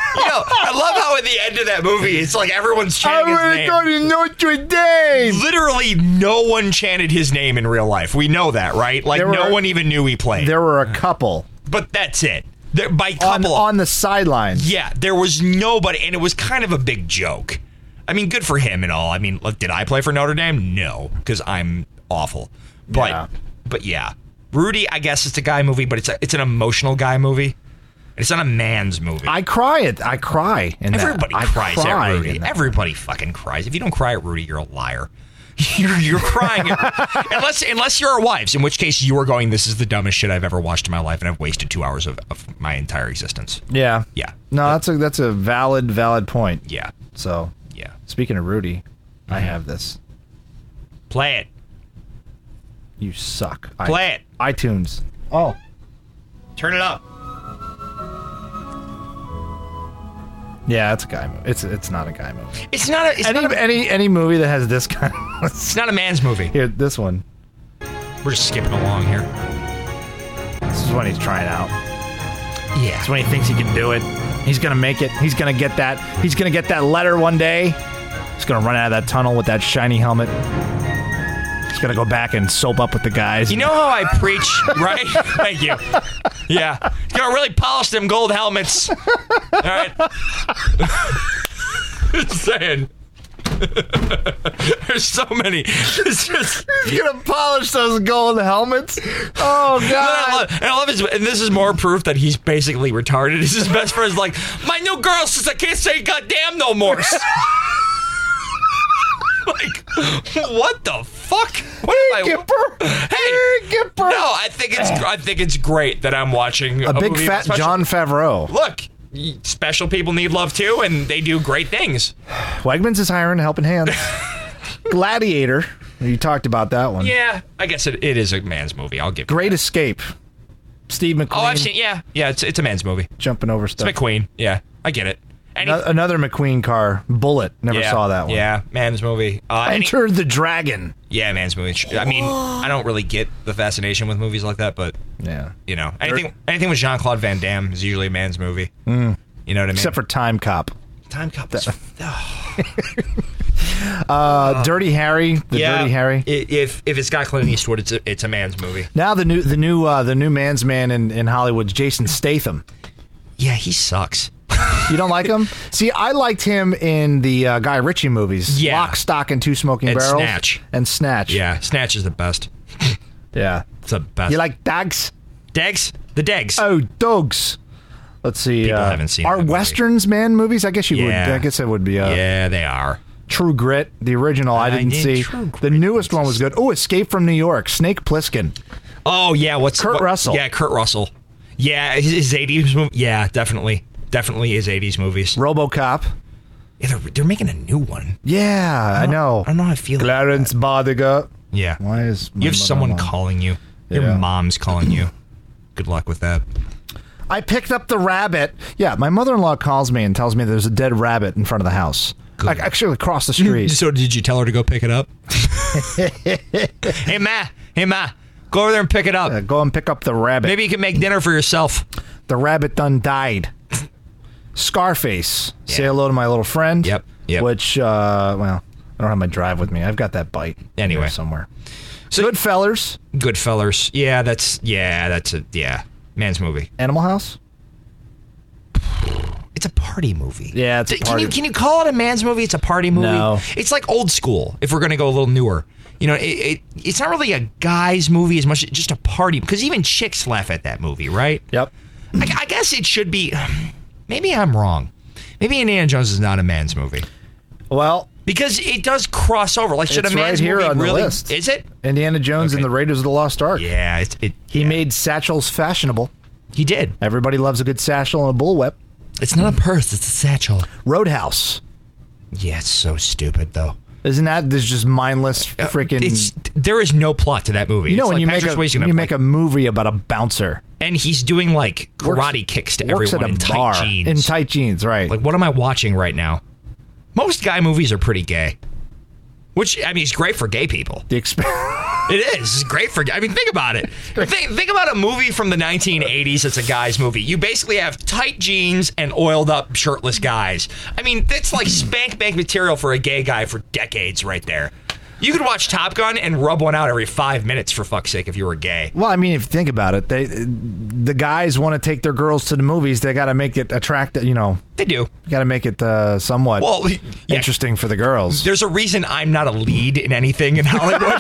I love how at the end of that movie, it's like everyone's chanting his name. I want to go to Notre Dame. Literally, no one chanted his name in real life. We know that, right? Like, no one even knew he played. There were a couple. But that's it. By couple. On the sidelines. Yeah, there was nobody, and it was kind of a big joke. I mean, good for him and all. I mean, did I play for Notre Dame? No, because I'm awful. But yeah, Rudy, I guess it's a guy movie, but it's an emotional guy movie. It's not a man's movie. I cry. Everybody cries at Rudy. Everybody fucking cries. If you don't cry at Rudy, you're a liar. You're crying unless you're our wives, in which case you are going, this is the dumbest shit I've ever watched in my life, and I've wasted 2 hours of my entire existence. Yeah. No, that's a valid point. Yeah. So yeah. Speaking of Rudy, I have this. Play it. You suck. Play it. iTunes. Oh. Turn it up. Yeah, it's a guy movie. It's not a guy movie. It's not any movie that has this kind of... It's not a man's movie. Here, this one. We're just skipping along here. This is when he's trying out. Yeah. It's when he thinks he can do it. He's gonna make it. He's gonna get that. He's gonna get that letter one day. He's gonna run out of that tunnel with that shiny helmet. He's gonna go back and soap up with the guys. You know how I preach, right? Thank you. Yeah. He's gonna really polish them gold helmets. All right. Just saying. There's so many. It's just he's gonna polish those gold helmets. Oh god! And I love his, and this is more proof that he's basically retarded. His best friend's like, my new girl says I can't say goddamn no more. Like, what the fuck? What am I? Hey, Gipper. No, I think it's great that I'm watching a big movie fat Jon Favreau. Look. Special people need love too, and they do great things. Wegmans is hiring a helping hand. Gladiator. You talked about that one. Yeah, I guess it is a man's movie. I'll give you Great that. Escape. Steve McQueen. Oh, I've seen. Yeah. It's a man's movie. Jumping over stuff. It's McQueen. Yeah, I get it. Another McQueen car. Bullet. Never saw that one. Yeah, man's movie. Enter the Dragon. Yeah, man's movie. I mean, I don't really get the fascination with movies like that, but yeah, anything with Jean-Claude Van Damme is usually a man's movie. You know what I mean? Except for Time Cop. Time Cop. Dirty Harry. Dirty Harry. If it's got Clint Eastwood, it's a man's movie. Now the new man's man in Hollywood's Jason Statham. Yeah, he sucks. You don't like him? See, I liked him in the Guy Ritchie movies. Yeah. Lock, Stock, and Two Smoking Barrels. And Snatch. Yeah, Snatch is the best. Yeah. It's the best. You like Dags? Dags? The Dags. Oh, Dogs. Let's see. People haven't seen Are that movie. Westerns man movies? I guess you would. I guess it would be. Yeah, they are. True Grit, the original, I didn't see. The newest one was good. Oh, Escape from New York, Snake Plissken. Oh, yeah. Kurt Russell. Yeah, Kurt Russell. Yeah, his 80s movie. Yeah, definitely his 80s movies. RoboCop. Yeah, they're making a new one. Yeah, I know. I don't know how I feel. Clarence Bodiger. Yeah. Why is you have someone calling you? Your mom's calling you. Good luck with that. I picked up the rabbit. Yeah, my mother-in-law calls me and tells me there's a dead rabbit in front of the house. Like, actually across the street. So did you tell her to go pick it up? Hey, Ma, go over there and pick it up. Go and pick up the rabbit. Maybe you can make dinner for yourself. The rabbit done died. Scarface. Yeah. Say hello to my little friend. Yep. Which, well, I don't have my drive with me. I've got that bite anyway somewhere. So, Goodfellas. Yeah, that's a man's movie. Animal House. It's a party movie. Yeah, it's a party. Can you call it a man's movie? It's a party movie. No. It's like old school. If we're gonna go a little newer, you know, it's not really a guy's movie as much as just a party, because even chicks laugh at that movie, right? Yep. I guess it should be. Maybe I'm wrong. Maybe Indiana Jones is not a man's movie. Well, because it does cross over. Like, should a man's right here movie on really? The list. Is it Indiana Jones and the Raiders of the Lost Ark? Yeah, he made satchels fashionable. He did. Everybody loves a good satchel and a bullwhip. It's not a purse; it's a satchel. Roadhouse. Yeah, it's so stupid though. Isn't that? There's just mindless freaking. There is no plot to that movie. You know, it's when like you make a movie about a bouncer, and he's doing like karate kicks to everyone at a in bar, tight jeans. In tight jeans, right? Like, what am I watching right now? Most guy movies are pretty gay. Which, I mean, it's great for gay people. It is. It's great for... I mean, think about it. Think about a movie from the 1980s that's a guy's movie. You basically have tight jeans and oiled up shirtless guys. I mean, that's like spank bank material for a gay guy for decades right there. You could watch Top Gun and rub one out every 5 minutes, for fuck's sake, if you were gay. Well, I mean, if you think about it, the guys want to take their girls to the movies. They got to make it attractive, you know. They do. You got to make it somewhat interesting for the girls. There's a reason I'm not a lead in anything in Hollywood.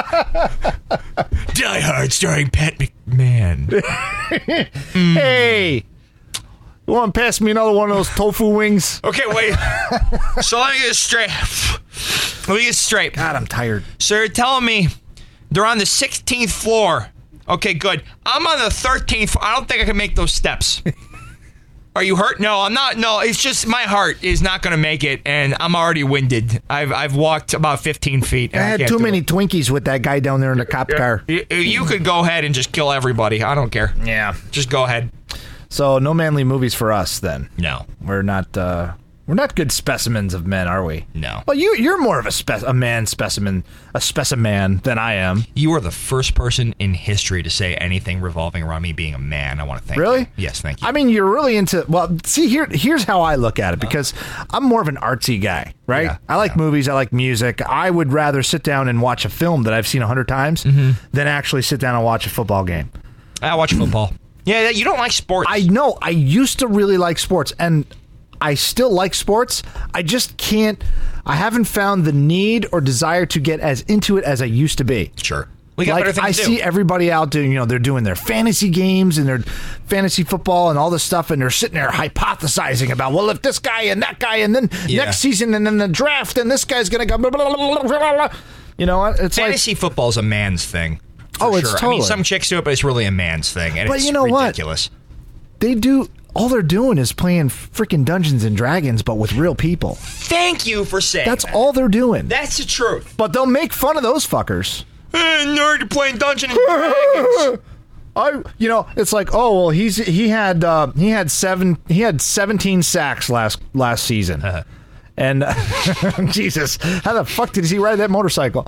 Die Hard starring Pat McMahon. Hey! You want to pass me another one of those tofu wings? Okay, wait. So let me get straight. God, I'm tired. So you're telling me they're on the 16th floor. Okay, good. I'm on the 13th. I don't think I can make those steps. Are you hurt? No, I'm not. No, it's just my heart is not going to make it, and I'm already winded. I've walked about 15 feet. I had too many Twinkies with that guy down there in the cop car. You could go ahead and just kill everybody. I don't care. Yeah. Just go ahead. So no manly movies for us then. No. We're not good specimens of men, are we? No. Well, you're more of a man specimen, a specimen than I am. You are the first person in history to say anything revolving around me being a man. I want to thank you. Really? Yes, thank you. I mean, you're really into. Well, see, here's how I look at it, because I'm more of an artsy guy, right? Yeah, I like movies. I like music. I would rather sit down and watch a film that I've seen 100 times than actually sit down and watch a football game. I watch football. Yeah, you don't like sports. I know. I used to really like sports, and I still like sports. I just can't. I haven't found the need or desire to get as into it as I used to be. Sure. We got better things I to do. see everybody out doing, they're doing their fantasy games and their fantasy football and all this stuff, and they're sitting there hypothesizing about, well, if this guy and that guy, and then next season, and then the draft, and this guy's going to go, blah, blah, blah, blah, blah, blah. You know what? It's fantasy football is a man's thing. Oh, it's totally. I mean, some chicks do it, but it's really a man's thing, and it's ridiculous. They do. All they're doing is playing freaking Dungeons and Dragons, but with real people. Thank you for saying That's all they're doing. That's the truth. But they'll make fun of those fuckers. Nerd, you're playing Dungeons and Dragons. It's like, oh well, he had 17 sacks last season. And Jesus, how the fuck did he ride that motorcycle?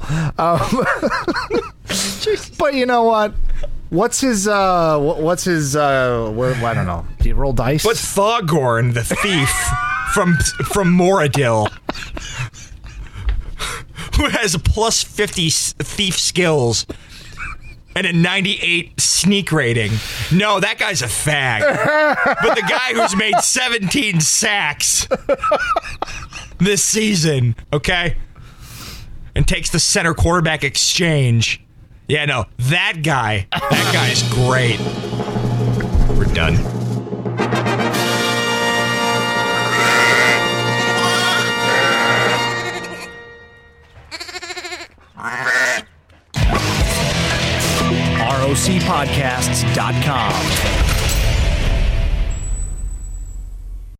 But you know what? What's his? I don't know. Do you roll dice? But Thorgorn, the thief from Moradil, who has a plus 50 thief skills and a 98 sneak rating. No, that guy's a fag. But the guy who's made 17 sacks this season, okay, and takes the center quarterback exchange. Yeah, no, that guy's great. We're done. ROCpodcasts.com.